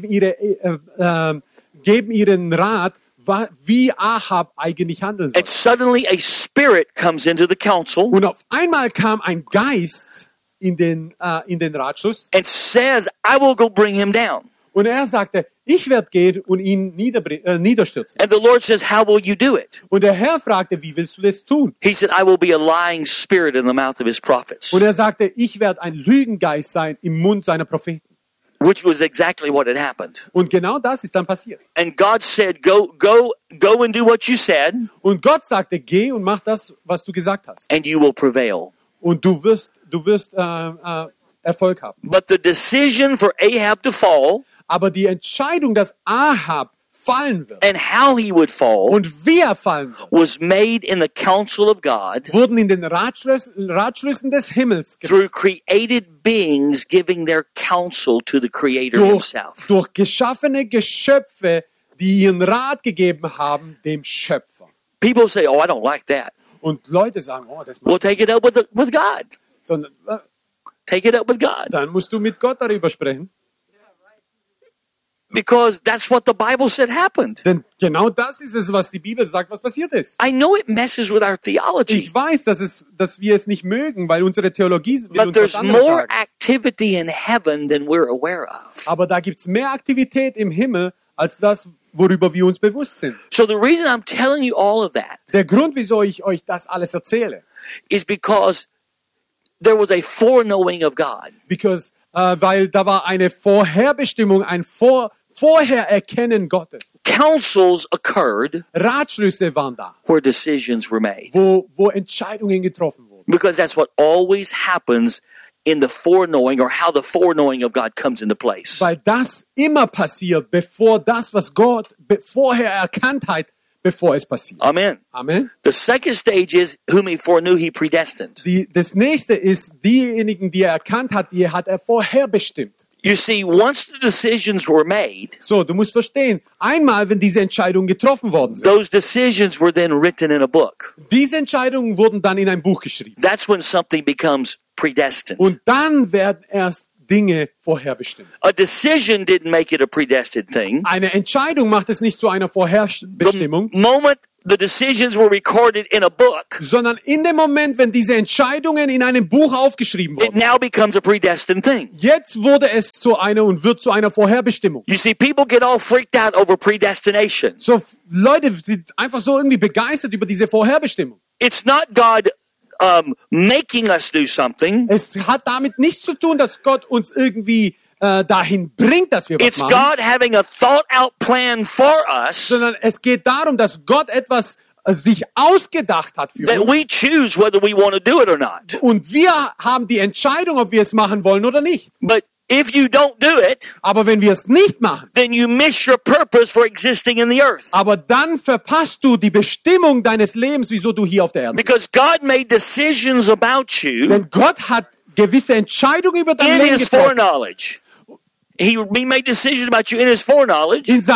ihren Rat, wie Ahab eigentlich handeln soll. And suddenly a spirit comes into the council Und auf einmal kam ein Geist in den Ratschluss and says, I will go bring him down. und er sagte, ich werde gehen und ihn niederstürzen. And the Lord says, how will you do it? Und der Herr fragte, wie willst du das tun? He said, I will be a lying spirit in the mouth of his prophets. Und er sagte, ich werde ein Lügengeist sein im Mund seiner Propheten. which was exactly what had happened. Und genau das ist dann passiert. And God said, go and do what you said, Und Gott sagte, geh und mach das, was du gesagt hast. and you will prevail. Und du wirst Erfolg haben. But the decision for Ahab to fall Aber die Entscheidung, dass Ahab fallen wird and how he would fall und wie er fallen wird, was made in the counsel of God wurden in den Ratschlüssen des Himmels gemacht. through created beings giving their counsel to the Creator himself. Durch geschaffene Geschöpfe, die ihren Rat gegeben haben dem Schöpfer. People say, oh, I don't like that. Und Leute sagen, oh, das Well, macht take it up with God. sondern Take it up with God. dann musst du mit Gott darüber sprechen. Because that's what the Bible said happened. Denn genau das ist es, was die Bibel sagt, was passiert ist. I know it messes with our theology, Ich weiß, dass wir es nicht mögen, weil unsere Theologie will but uns was there's anderes more sagen. activity in heaven than we're aware of. Aber da gibt es mehr Aktivität im Himmel, als das, worüber wir uns bewusst sind. So the reason I'm telling you all of that Der Grund, wieso ich euch das alles erzähle, is because there was a foreknowing of God. weil da war eine Vorherbestimmung, ein Vorhererkennen Gottes. Counsels occurred Ratschlüsse waren da, where decisions were made. wo Entscheidungen getroffen wurden. Because that's what always happens in the foreknowing, or how the foreknowing of God comes into place. Weil das immer passiert, bevor das, was Gott vorher erkannt hat, bevor es passiert. Amen. Amen. The second stage is whom he foreknew, he predestined. Das nächste ist, diejenigen, die er erkannt hat, die hat er vorherbestimmt. You see, once the decisions were made, So, du musst verstehen, einmal, wenn diese Entscheidungen getroffen worden sind, those decisions were then written in a book. diese Entscheidungen wurden dann in ein Buch geschrieben. That's when something becomes predestined. Und dann werden erst Dinge vorherbestimmt. A decision didn't make it a predestined thing. Eine Entscheidung macht es nicht zu einer The Vorherbestimmung, moment the decisions were recorded in a book, sondern in dem Moment, wenn diese Entscheidungen in einem Buch aufgeschrieben it wurden. now becomes a predestined thing. Jetzt wurde es zu einer und wird zu einer Vorherbestimmung. You see, people get all freaked out over predestination. So, Leute sind einfach so irgendwie begeistert über diese Vorherbestimmung. It's not God making us do something. Es hat damit nichts zu tun, dass Gott uns irgendwie dahin bringt, dass wir was It's machen, God having a thought-out plan for us sondern es geht darum, dass Gott etwas sich ausgedacht hat für that uns. we choose whether we want to do it or not. Und wir haben die Entscheidung, ob wir es machen wollen oder nicht. But if you don't do it, Aber wenn wir es nicht machen, then you miss your purpose for existing in the earth. aber dann verpasst du die Bestimmung deines Lebens, wieso du hier auf der Erde bist. Because God made decisions about you Denn Gott hat gewisse Entscheidungen über dein in Leben His getroffen. foreknowledge. He made decisions about you in His foreknowledge. In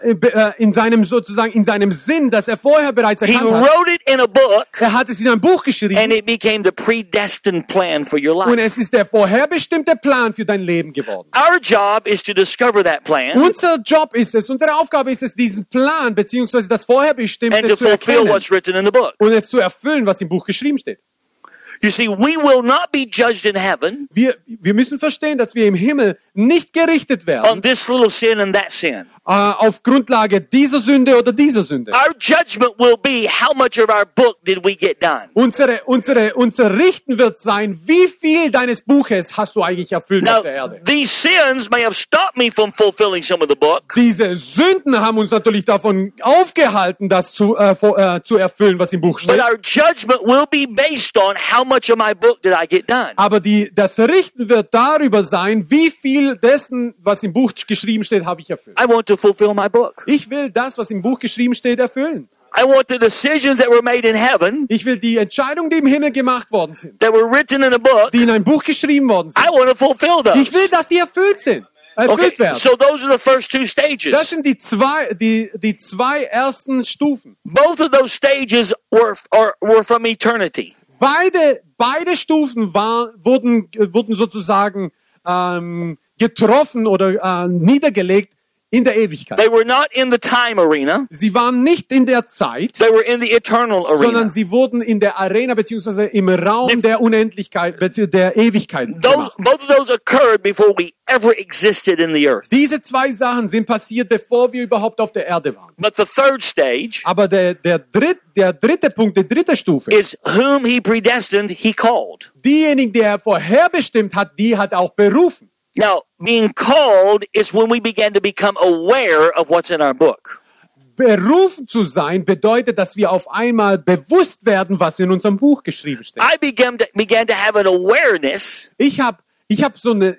seinem Sinn, dass er vorher bereits He erkannt hat. wrote it in a book, Er hat es in ein Buch and geschrieben it became the predestined plan for your und life. es ist der vorherbestimmte Plan für dein Leben geworden. Our job is to discover that plan Unser Job ist es, unsere Aufgabe ist es, diesen Plan bzw. das and Vorherbestimmte to zu fulfill erkennen what's written in the book. und es zu erfüllen, was im Buch geschrieben steht. You see, we will not be judged in heaven Wir müssen verstehen, dass wir im Himmel nicht gerichtet on werden this little sin and that sin. auf Grundlage dieser Sünde oder dieser Sünde. Our judgment will be how much of our book did we get done. Unser Richten wird sein, wie viel deines Buches hast du eigentlich erfüllt Now, auf der Erde. these sins may have stopped me from fulfilling some of the book, Diese Sünden haben uns natürlich davon aufgehalten, das zu erfüllen, was im Buch but steht. our judgment will be based on how much of my book did I get done. Aber das Richten wird darüber sein, wie viel dessen, was im Buch geschrieben steht, habe ich erfüllt. I want to fulfill my book. Ich will das, was im Buch geschrieben steht, erfüllen. I want the decisions that were made in heaven, Ich will die Entscheidungen, die im Himmel gemacht worden sind, that were written in a book, die in ein Buch geschrieben worden sind. I want to fulfill Ich will, those. dass sie erfüllt Okay, werden. so those are the first two Das stages. sind die zwei ersten Stufen. Both of those stages were from eternity. Beide Stufen wurden sozusagen getroffen oder niedergelegt in der Ewigkeit. They were not in the time arena. Sie waren nicht in der Zeit, They were in the eternal arena. sondern sie wurden in der Arena beziehungsweise im Raum der Unendlichkeit, der Ewigkeit gemacht. Both of those occurred before we ever existed in the earth. Diese zwei Sachen sind passiert, bevor wir überhaupt auf der Erde waren. But the third stage Aber der dritte Punkt, die dritte Stufe, is whom he predestined, he called. diejenigen, die er vorherbestimmt hat, die hat er auch berufen. Now, being called is when we began to become aware of what's in our book. Berufen zu sein bedeutet, dass wir auf einmal bewusst werden, was in unserem Buch geschrieben steht. I began to have an awareness Ich hab so ein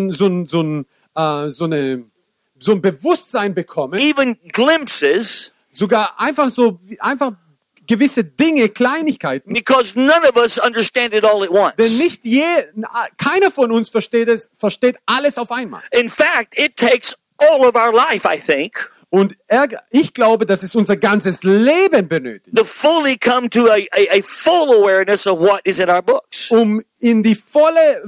Bewusstsein bekommen, even glimpses, sogar einfach gewisse Dinge, Kleinigkeiten, because none of us understand it all at denn once. keiner von uns versteht alles auf einmal. In fact, it takes all of our life, I think, Und ich glaube, dass es unser ganzes Leben benötigt, to fully come to a full awareness of what is in our books. um in das volle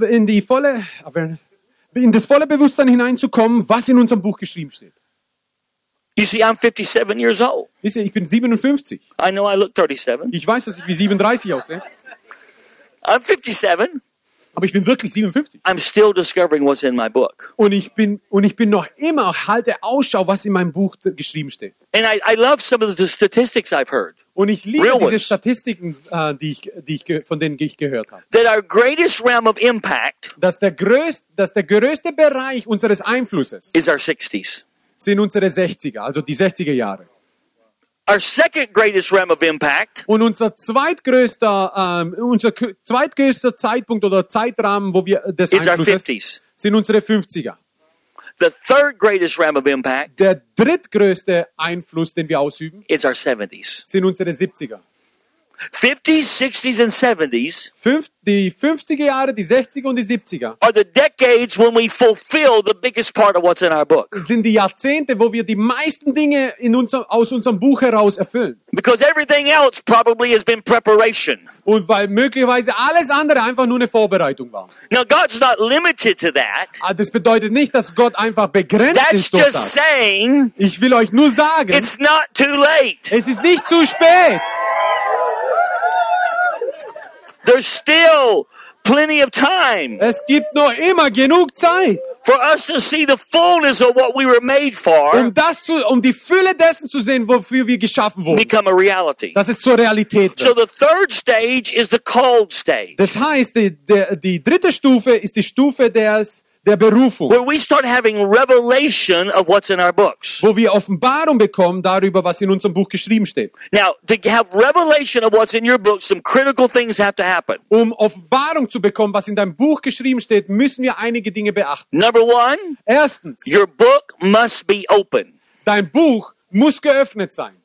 Bewusstsein hineinzukommen, was in unserem Buch geschrieben steht. You see, I'm 57 years old. Wisst ihr, ich bin 57. I know I look 37. Ich weiß, dass ich wie 37 aussehe, I'm 57. aber ich bin wirklich 57. I'm still discovering what's in my book. Und ich bin noch immer, halte Ausschau, was in meinem Buch geschrieben steht. And I love some of the statistics I've heard. Und ich liebe Real diese ones. Statistiken, von denen ich gehört habe. That our greatest realm of impact Dass der größte Bereich unseres Einflusses is our 60s. sind unsere 60er, also die 60er Jahre. Our second greatest realm of impact Und unser zweitgrößter Zeitpunkt oder Zeitrahmen, wo wir des is our Einflusses 50s. sind unsere 50er. The third greatest realm of impact Der drittgrößte Einfluss, den wir ausüben, is our 70s. sind unsere 70er. 50s, 60s, and 70s Die 50er Jahre, die 60er und die 70er are the decades when we fulfill the biggest part of what's in our book. sind die Jahrzehnte, wo wir die meisten Dinge aus unserem Buch heraus erfüllen. Because everything else probably has been preparation. Und weil möglicherweise alles andere einfach nur eine Vorbereitung war. Now, God's not limited to that. Aber das bedeutet nicht, dass Gott einfach begrenzt That's ist durch just das. saying Ich will euch nur sagen, it's not too late. es ist nicht zu spät. There's still plenty of time Es gibt noch immer genug Zeit, for us to see the fullness of what we were made for um die Fülle dessen zu sehen, wofür wir geschaffen wurden. become a reality. Dass es zur Realität So wird. the third stage is the called stage, Das heißt, die dritte Stufe ist die Stufe der Berufung, where we start having revelation of what's in our books. wo wir Offenbarung bekommen darüber, was in unserem Buch geschrieben steht. Now, to have revelation of what's in your book, some critical things have to happen. Um Offenbarung zu bekommen, was in deinem Buch geschrieben steht, müssen wir einige Dinge beachten. Number one, Erstens, your book must be open. dein Buch muss geöffnet sein.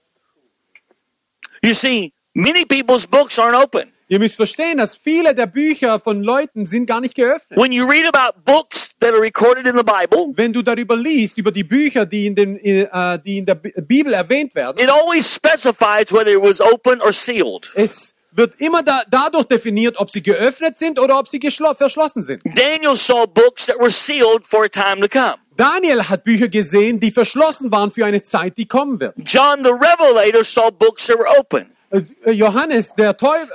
You see, many people's books aren't open. Ihr müsst verstehen, dass viele der Bücher von Leuten sind gar nicht geöffnet. When you read about books that are recorded in the Bible, Wenn du darüber liest, über die Bücher, die in der Bibel erwähnt werden, it always specifies whether it was open or sealed. es wird immer dadurch definiert, ob sie geöffnet sind oder ob sie verschlossen sind. Daniel saw books that were sealed for a time to come. Daniel hat Bücher gesehen, die verschlossen waren für eine Zeit, die kommen wird. John the Revelator saw books that were open. Johannes, der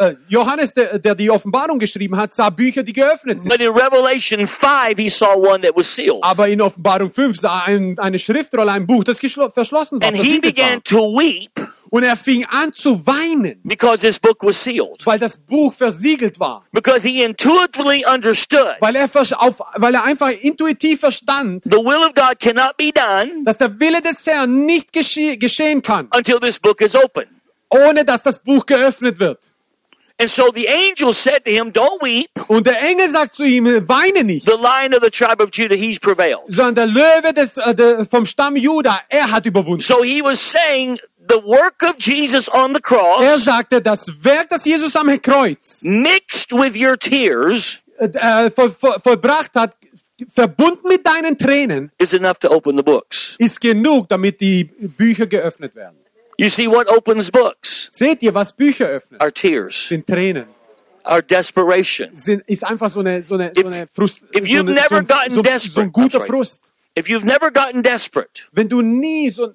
die Offenbarung geschrieben hat, sah Bücher, die geöffnet sind. But in Revelation 5, he saw one that was sealed. Aber in Offenbarung 5 sah eine Schriftrolle, ein Buch, das verschlossen war, And he versiegelt war. began to weep Und er fing an zu weinen, because his book was sealed. weil das Buch versiegelt war. Because he intuitively understood Weil er einfach intuitiv verstand, the will of God cannot be done dass der Wille des Herrn nicht geschehen kann, until this book is open. ohne dass das Buch geöffnet wird. And so the angel said to him, don't weep. Und der Engel sagt zu ihm, weine nicht, The Lion of the tribe of Judah, he's prevailed. sondern der Löwe vom Stamm Juda, er hat überwunden. So he was saying the work of Jesus on the Er cross sagte, das Werk, das Jesus am Kreuz mixed with your tears vollbracht hat, verbunden mit deinen Tränen, is enough to open the books. ist genug, damit die Bücher geöffnet werden. You see, what opens books? Seht ihr, was Bücher öffnet? Our tears, Sind Tränen. our desperation. Ist einfach so eine Frust, if you've never gotten so ein desperate, guter that's right. Frust. If you've never gotten desperate, Wenn du nie so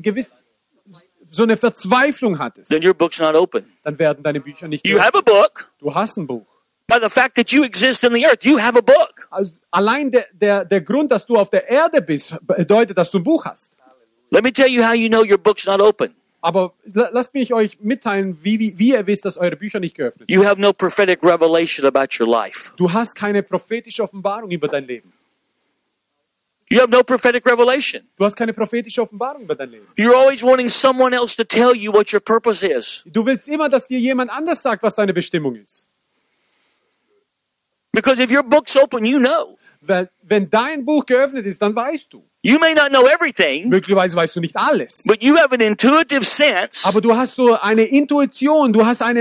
eine Verzweiflung hattest, then your book's not open. dann werden deine Bücher nicht You geöffnet. have a book. Du hast ein Buch. By the fact that you exist in the earth, you have a book. Also allein der Grund, dass du auf der Erde bist, bedeutet, dass du ein Buch hast. Let me tell you how you know your book's not open. Aber lasst mich euch mitteilen, wie ihr wisst, dass eure Bücher nicht geöffnet sind. You have no prophetic revelation about your life. Du hast keine prophetische Offenbarung über dein Leben. You have no prophetic revelation. Du hast keine prophetische Offenbarung über dein Leben. You're always wanting someone else to tell you what your purpose is. Du willst immer, dass dir jemand anders sagt, was deine Bestimmung ist. Because if your book's open, you know. Weil, wenn dein Buch geöffnet ist, dann weißt du. You may not know everything, Möglicherweise weißt du nicht alles. but you have an intuitive sense Aber du hast so eine Intuition, du hast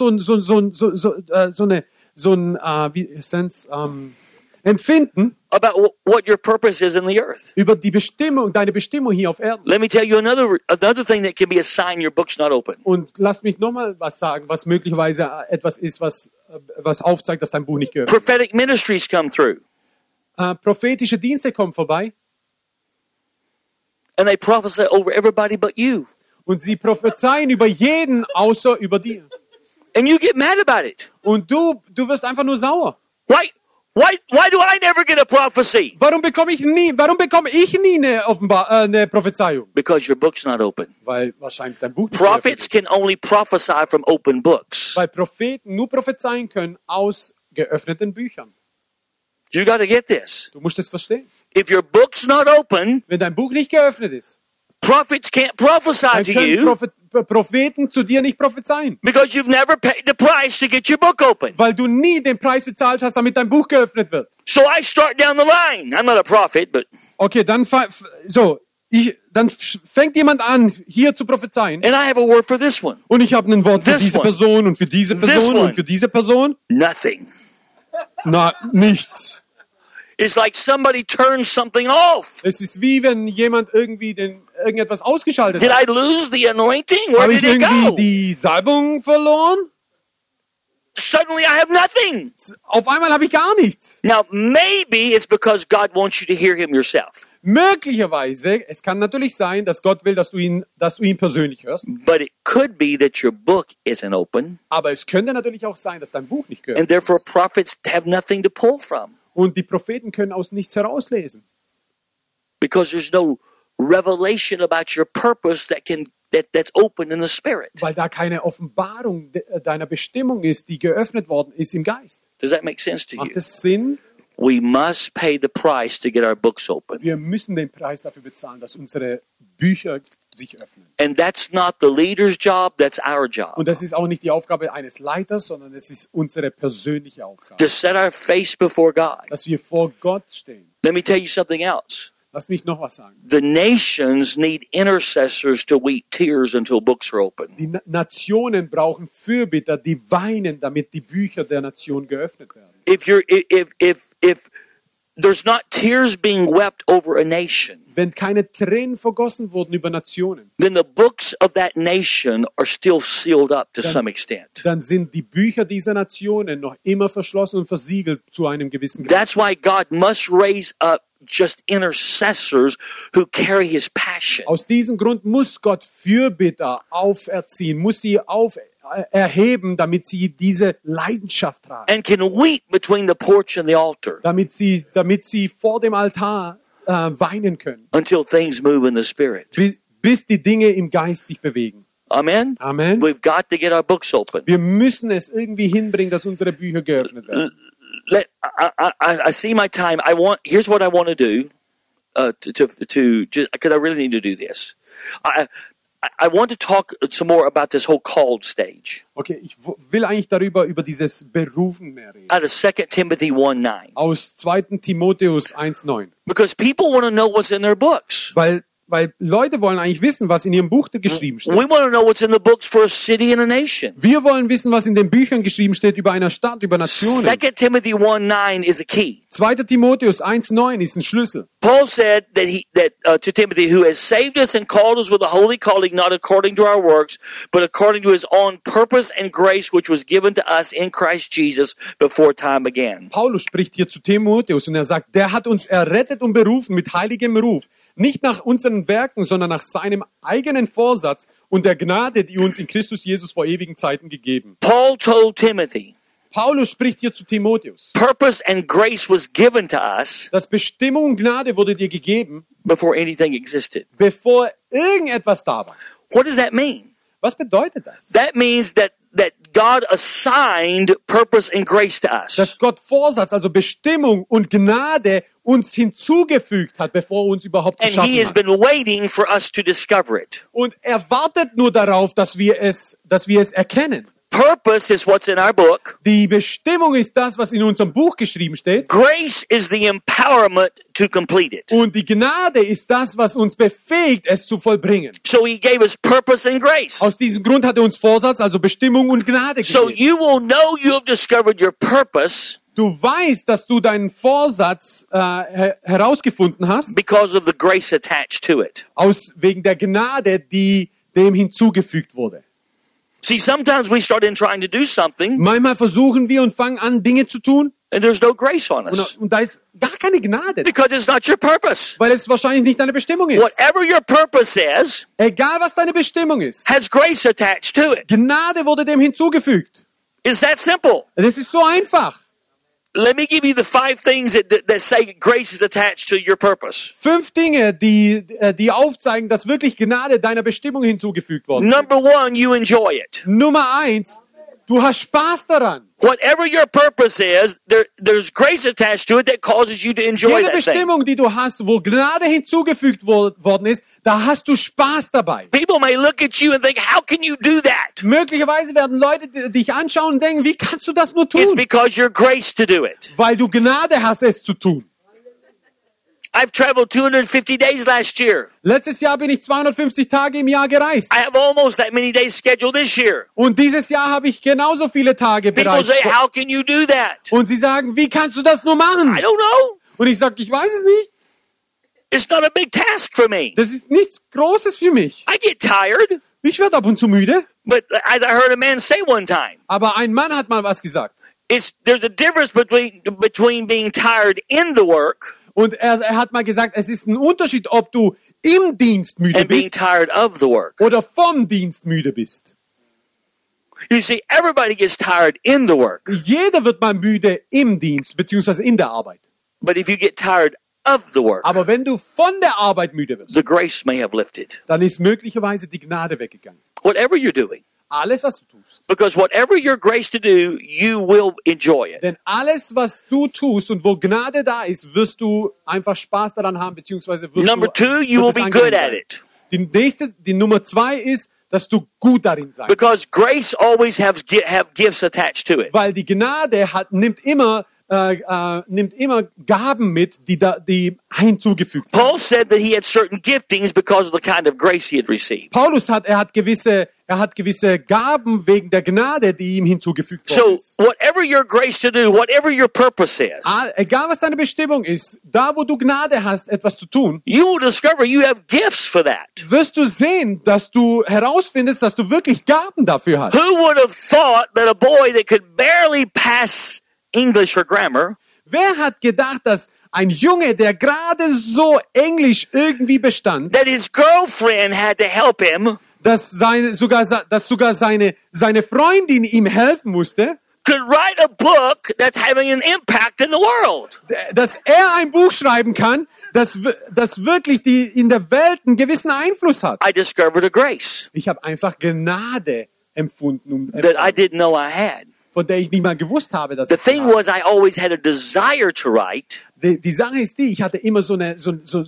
Empfinden about what your purpose is in the earth. über die Bestimmung, deine Bestimmung hier auf Erden. Let me tell you another thing that can be a sign your book's not open. Und lass mich nochmal was sagen, was möglicherweise etwas ist, was aufzeigt, dass dein Buch nicht geöffnet ist. Prophetic ministries come through, Prophetische Dienste kommen vorbei and they prophesy over everybody but you. und sie prophezeien über jeden, außer über dir. And you get mad about it. Und du wirst einfach nur sauer. Why do I never get a prophecy? Warum bekomme ich nie eine Prophezeiung? Because your book's not open. Weil wahrscheinlich dein Buch nicht geöffnet Prophets ist. can only prophesy from open books. Weil Propheten nur prophezeien können aus geöffneten Büchern. You got to get this. Du musst es verstehen. If your book's not open, Wenn dein Buch nicht geöffnet ist, prophets can't prophesy dann to können you Propheten zu dir nicht prophezeien. because you've never paid the price to get your book open. Weil du nie den Preis bezahlt hast, damit dein Buch geöffnet wird. So I start down the line. I'm not a prophet, but Okay, dann fängt jemand an, hier zu prophezeien. and I have a word for this one. Und ich habe ein Wort für This diese one. Person und für diese This Person one. und für diese Person. Nothing. Na, nichts. It's like somebody turns something off. Es ist wie wenn jemand irgendetwas ausgeschaltet Did hat. I lose the anointing? Where Habe ich did it irgendwie go? die Salbung verloren? Suddenly I have nothing. Auf einmal habe ich gar nichts. Now, maybe it's because God wants you to hear him yourself. Möglicherweise, es kann natürlich sein, dass Gott will, dass du ihn persönlich hörst. But it could be that your book isn't open, Aber es könnte natürlich auch sein, dass dein Buch nicht and geöffnet therefore ist. prophets have nothing to pull from Und die Propheten können aus nichts herauslesen. because there's no revelation about your purpose that's open in the spirit. Weil da keine Offenbarung deiner Bestimmung ist, die geöffnet worden ist im Geist. Does that make sense to you? Macht es Sinn? We must pay the price to get our books open. Wir müssen den Preis dafür bezahlen, dass unsere Bücher sich öffnen. And that's not the leader's job, that's our job. Und das ist auch nicht die Aufgabe eines Leiters, sondern es ist unsere persönliche Aufgabe. To set our face before God. Dass wir vor Gott stehen. Let me tell you something else. Lass mich noch was sagen. The nations need intercessors to weep tears until books are open. Die Nationen brauchen Fürbitter, die weinen, damit die Bücher der Nation geöffnet werden. If there's not tears being wept over a nation, Wenn keine Tränen vergossen wurden über Nationen, then the books of that nation are still sealed up to some extent. dann sind die Bücher dieser Nationen noch immer verschlossen und versiegelt zu einem gewissen Grad. That's why God must raise up just intercessors who carry his passion. Aus diesem Grund muss Gott Fürbitter auferziehen, muss sie erheben, damit sie diese Leidenschaft tragen, And can weep between the porch and the altar damit sie vor dem Altar weinen können, until things move in the spirit. bis die Dinge im Geist sich bewegen. Amen? Amen. We've got to get our books open. Wir müssen es irgendwie hinbringen, dass unsere Bücher geöffnet werden. I see my time. Here's what I want to do because I really need to do this. I want to talk some more about this whole called stage. Okay, ich will eigentlich über dieses Berufen mehr reden. Out of 2 Timothy 1:9. Aus 2. Timotheus 1,9. Because people want to know what's in their books. Weil Leute wollen eigentlich wissen, was in ihrem Buch geschrieben steht. We want to know what's in the books for a city and a nation. Wir wollen wissen, was in den Büchern geschrieben steht über eine Stadt, über Nationen. 2 Timothy 1:9 is a key. 2. Timotheus 1,9 ist ein Schlüssel. Paul said that to Timothy, who has saved us and called us with a holy calling, not according to our works, but according to his own purpose and grace, which was given to us in Christ Jesus before time began. Paulus spricht hier zu Timotheus und er sagt, der hat uns errettet und berufen mit heiligem Ruf, nicht nach unseren Werken, sondern nach seinem eigenen Vorsatz und der Gnade, die uns in Christus Jesus vor ewigen Zeiten gegeben. Paul told Timothy, Paulus spricht hier zu Timotheus. purpose and grace was given to us Das Bestimmung und Gnade wurde dir gegeben, before anything existed. bevor irgendetwas da war. What does that mean? Was bedeutet das? That means that that God assigned purpose and grace to us. dass Gott Vorsatz, also Bestimmung und Gnade uns hinzugefügt hat, bevor er uns überhaupt And geschaffen he has hat. been waiting for us to discover it. Und er wartet nur darauf, dass wir es erkennen. Purpose is what's in our book. Die Bestimmung ist das, was in unserem Buch geschrieben steht. Grace is the empowerment to complete it. Und die Gnade ist das, was uns befähigt, es zu vollbringen. So he gave us purpose and grace. Aus diesem Grund hat er uns Vorsatz, also Bestimmung und Gnade So gegeben. you will know you have discovered your purpose Du weißt, dass du deinen Vorsatz herausgefunden hast, because of the grace attached to it. wegen der Gnade, die dem hinzugefügt wurde. See, sometimes we start in trying to do something Manchmal versuchen wir und fangen an, Dinge zu tun, and there's no grace on us und da ist gar keine Gnade, because it's not your purpose. weil es wahrscheinlich nicht deine Bestimmung ist. Whatever your purpose is, Egal, was deine Bestimmung ist, has grace attached to it. Gnade wurde dem hinzugefügt. It's that simple. Das ist so einfach. Let me give you the 5 things that say grace is attached to your purpose. 5 Dinge, die aufzeigen, dass wirklich Gnade deiner Bestimmung hinzugefügt worden ist. Number 1, you enjoy it. Nummer 1, du hast Spaß daran. Whatever your purpose is, there's grace attached to it that causes you to enjoy Jede that thing. Bestimmung, die du hast, wo Gnade hinzugefügt worden ist, da hast du Spaß dabei. People may look at you and think, how can you do that? Möglicherweise werden Leute dich anschauen und denken, wie kannst du das nur It's tun? because you're graced to do it. Weil du Gnade hast, es zu tun. I've traveled 250 days last year. Letztes Jahr bin ich 250 Tage im Jahr gereist. I have almost that many days scheduled this year. Und dieses Jahr habe ich genauso viele Tage People bereits. say, how can you do that? Und sie sagen, wie kannst du das nur machen? I don't know. Und ich sage, ich weiß es nicht. It's not a big task for me. Das ist nichts Großes für mich. I get tired, Ich werde ab und zu müde. but as I heard a man say one time, Aber ein Mann hat mal was gesagt. there's a difference between being tired in the work Und er hat mal gesagt, es ist ein Unterschied, ob du im Dienst müde and being bist tired of the work. oder vom Dienst müde bist. You see, everybody gets tired in the work, Jeder wird mal müde im Dienst, beziehungsweise in der Arbeit. but if you get tired of the work, Aber wenn du von der Arbeit müde wirst, the grace may have lifted. dann ist möglicherweise die Gnade weggegangen. Whatever you're doing, Alles, was du tust. because whatever you're graced to do, you will enjoy it. Denn alles, was du tust und wo Gnade da ist, wirst du einfach Spaß daran haben, beziehungsweise wirst Number du... 2, you will wird es be angenehm good at sein. it. Die Nummer 2 ist, dass du gut darin sein. Because grace always have gifts attached to it. Weil die Gnade nimmt immer Gaben mit, die hinzugefügt sind. Paul said that he had certain giftings because of the kind of grace he had received. Paulus hat gewisse Gaben wegen der Gnade, die ihm hinzugefügt worden So ist. whatever your grace to do, whatever your purpose is, Egal was deine Bestimmung ist, da wo du Gnade hast, etwas zu tun, you will discover you have gifts for that. wirst du sehen, dass du herausfindest, dass du wirklich Gaben dafür hast. Who would have thought that a boy that could barely pass English or grammar Wer hat gedacht, dass ein Junge, der gerade so Englisch irgendwie bestand, that his girlfriend had to help him, dass sogar seine Freundin ihm helfen musste, could write a book that's having an impact in the world? dass er ein Buch schreiben kann, das wirklich in der Welt einen gewissen Einfluss hat. I discovered a grace Ich habe einfach Gnade empfunden, that I didn't know I had. von der ich nicht mal gewusst habe, dass The ich thing habe. was, I always had a desire to write. Die Sache ist die, ich hatte immer so ein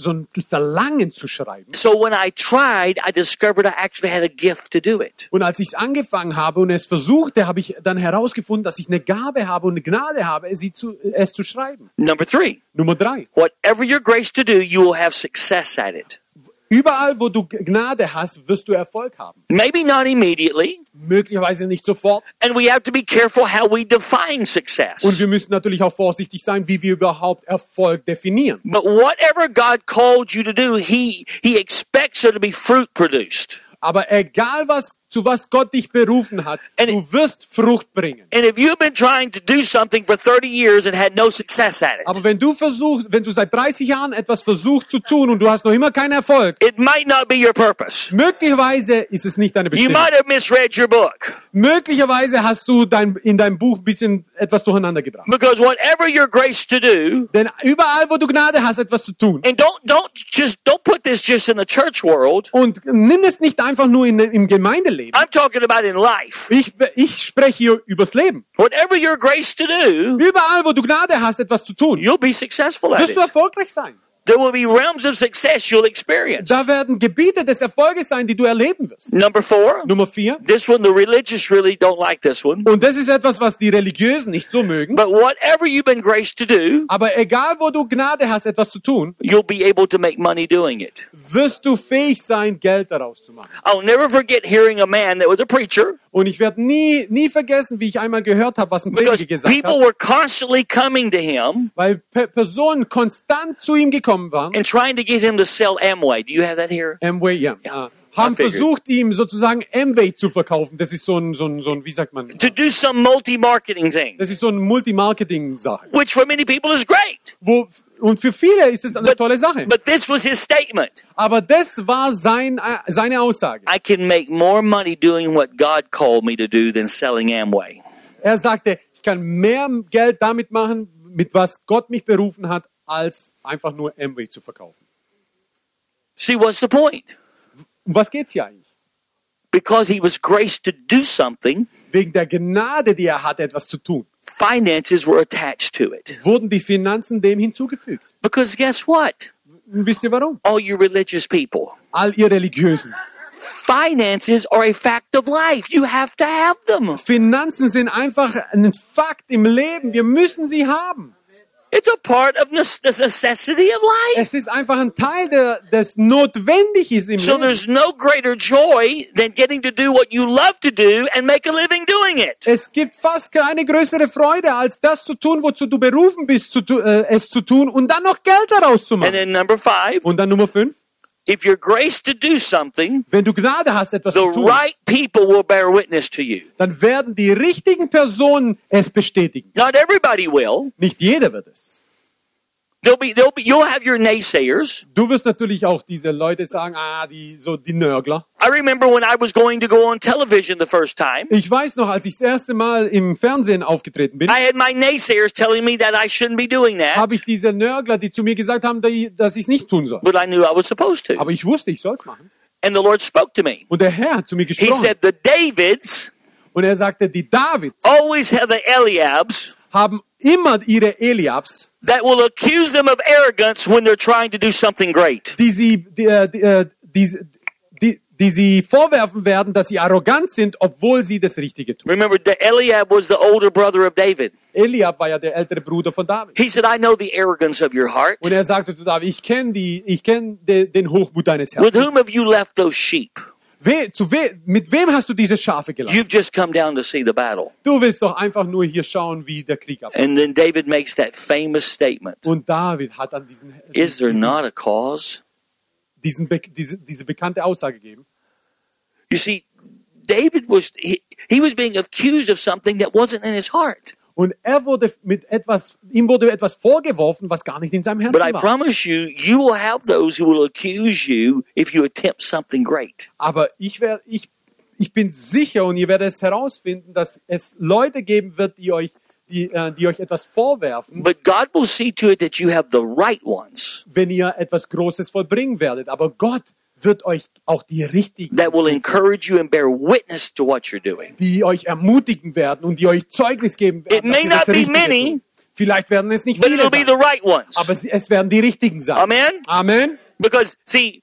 Verlangen zu schreiben. So when I tried, I discovered I actually had a gift to do it. Und als ich es angefangen habe und es versuchte, habe ich dann herausgefunden, dass ich eine Gabe habe und eine Gnade habe, es zu schreiben. Number 3, Nummer 3. whatever you're graced to do, you will have success at it. Überall, wo du Gnade hast, wirst du Erfolg haben. Maybe not immediately, Möglicherweise nicht sofort. and we have to be careful how we define Und success. wir müssen natürlich auch vorsichtig sein, wie wir überhaupt Erfolg definieren. But whatever God called you to do, He expects there to be fruit produced. Aber egal, zu was Gott dich berufen hat, And du wirst Frucht bringen. And if you've been trying to do something for 30 years and had no success at Aber it, wenn du seit 30 Jahren etwas versuchst zu tun und du hast noch immer keinen Erfolg, it might not be your purpose. möglicherweise ist es nicht deine You Bestimmung. might have misread your book. Möglicherweise hast du in deinem Buch ein bisschen etwas durcheinander gebracht. Because whatever you're graced to do, Denn überall, wo du Gnade hast, etwas zu tun. and don't put this just in the church world, Und nimm es nicht einfach nur im Gemeindeleben, Leben. I'm talking about in life. Ich spreche hier übers Leben. Whatever your grace to do, Überall, wo du Gnade hast, etwas zu tun, you'll be successful at wirst it. du erfolgreich sein. There will be realms of success you'll experience. Da werden Gebiete des Erfolges sein, die du erleben wirst. Number 4. Nummer 4. This one, the religious really don't like this one. Und das ist etwas, was die Religiösen nicht so mögen. But whatever you've been graced to do, Aber egal, wo du Gnade hast, etwas zu tun, you'll be able to make money doing it. wirst du fähig sein, Geld daraus zu machen. I'll never forget hearing a man that was a preacher, Und ich werde nie vergessen, wie ich einmal gehört habe, was ein because Prediger gesagt people hat, were constantly coming to him weil Personen konstant zu ihm gekommen waren. and trying to get him to sell Amway. Do you have that here? Amway, ja. Ja. Haben I figured. versucht, ihm sozusagen Amway zu verkaufen. Das ist so ein wie sagt man? To do some multi-marketing thing, Das ist so eine Multimarketing-Sache. which for many people is great. Und für viele ist es eine tolle Sache. But this was his statement. Aber das war seine Aussage. I can make more money doing what God called me to do than selling Amway. Er sagte, ich kann mehr Geld damit machen, mit was Gott mich berufen hat, als einfach nur Amway zu verkaufen. See, what's the point? Um was geht's hier eigentlich? Because he was graced to do something, Wegen der Gnade, die er hatte, etwas zu tun, finances were attached to it. wurden die Finanzen dem hinzugefügt. Because guess what? Und wisst ihr warum? All you religious people, All ihr Religiösen. finances are a fact of life. You have to have them. Finanzen sind einfach ein Fakt im Leben. Wir müssen sie haben. It's a part of the necessity of life. Es ist einfach ein Teil, des notwendig ist im So Leben. there's no greater joy than getting to do what you love to do and make a living doing it. Es gibt fast keine größere Freude, als das zu tun, wozu du berufen bist, es zu tun und dann noch Geld daraus zu And machen. then number 5, Und dann Nummer 5. if you're graced to do something, Wenn du Gnade hast, etwas the zu tun, right people will bear witness to you. dann werden die richtigen Personen es bestätigen. Not everybody will. Nicht jeder wird es. You'll have your naysayers. Du wirst natürlich auch diese Leute sagen, die Nörgler. I remember when I was going to go on television the first time, Ich weiß noch, als ich das erste Mal im Fernsehen aufgetreten bin, I had my naysayers telling me that I shouldn't be doing that, habe ich diese Nörgler, die zu mir gesagt haben, dass ich es nicht tun soll. but I knew I was supposed to. Aber ich wusste, ich soll es machen. And the Lord spoke to me. Und der Herr hat zu mir He gesprochen. said, the Davids Und er sagte, die Davids always have the Eliabs haben immer ihre Eliabs, that will accuse them of arrogance when they're trying to do something great. die sie vorwerfen werden, dass sie arrogant sind, obwohl sie das Richtige tun. Remember, the Eliab was the older brother of David. Eliab war ja der ältere Bruder von David. He said, I know the arrogance of your heart. Und er sagte zu David, ich kenne den Hochmut deines With whom Herzens. have you left those sheep? Mit wem hast du diese Schafe gelassen? You've just come down to see the battle. Du willst doch einfach nur hier schauen, wie der Krieg abläuft. And then David makes that famous statement. Und David hat dann Is there not a cause? diese bekannte Aussage gegeben. You see, David was being accused of something that wasn't in his heart. Und ihm wurde etwas vorgeworfen, was gar nicht in seinem But I Herzen war. promise you, you will have those who will accuse you if you attempt something great. Aber ich bin sicher und ihr werdet es herausfinden, dass es Leute geben wird, die euch etwas vorwerfen, But God will see to it that you have the right ones wenn ihr etwas Großes vollbringen werdet. Aber Gott wird euch auch die richtigen, that will encourage you and bear witness to what you're doing. die euch ermutigen werden und die euch Zeugnis geben werden. It may dass ihr das not be Richtige many, tut. Vielleicht werden es nicht But viele it'll be sein, the right ones. aber es werden die richtigen sein. Amen? Amen. Because, see,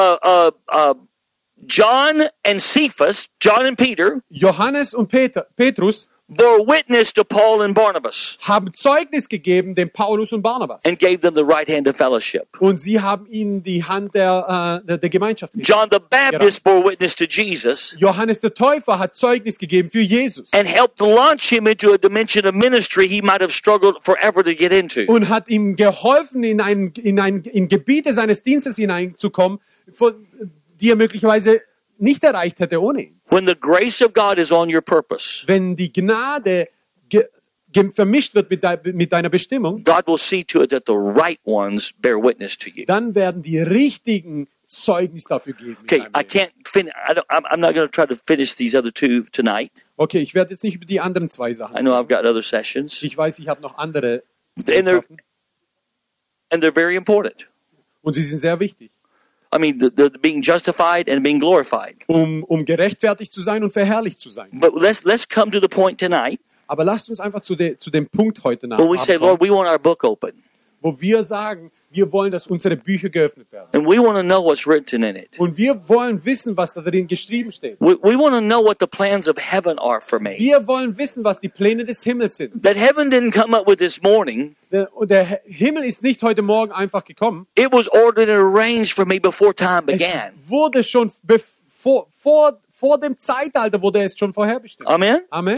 John and Peter, Johannes und Petrus bore witness to Paul and Barnabas haben Zeugnis gegeben dem Paulus und Barnabas. and gave them the right hand of fellowship. Und sie haben ihnen die Hand der Gemeinschaft gegeben. John the Baptist bore witness to Jesus Johannes der Täufer hat Zeugnis gegeben für Jesus and helped launch him into a dimension of ministry he might have struggled forever to get into. und hat ihm geholfen, in Gebiete seines Dienstes hineinzukommen, die er möglicherweise nicht erreicht hätte ohne ihn. When the grace of God is on your purpose, Wenn die Gnade vermischt wird mit deiner Bestimmung, God will see to it that the right ones bear witness to you. dann werden die richtigen Zeugnis dafür geben. in Okay, deinem I Leben. can't finish. I'm not going to try to finish these other two tonight. Okay, ich werde jetzt nicht über die anderen zwei Sachen I know I've sprechen. got other sessions, Ich weiß, ich habe noch andere and they're Botschaften very important. und sie sind sehr wichtig. the being justified and being glorified. um gerechtfertigt zu sein und verherrlicht zu sein. But let's come to the point tonight Aber lasst uns einfach zu dem Punkt heute where we say, kommen, Lord, we want our book open. wo wir sagen, wir wollen, dass unsere Bücher geöffnet werden. And we want to know what's written in it. Und wir wollen wissen, was da drin geschrieben steht. We want to know what the plans of heaven are for me. Wir wollen wissen, was die Pläne des Himmels sind. That heaven didn't come up with this morning. Und der Himmel ist nicht heute Morgen einfach gekommen. It was ordered and arranged for me before time Es began. wurde schon vor dem Zeitalter wurde es schon vorherbestimmt. Amen? Amen.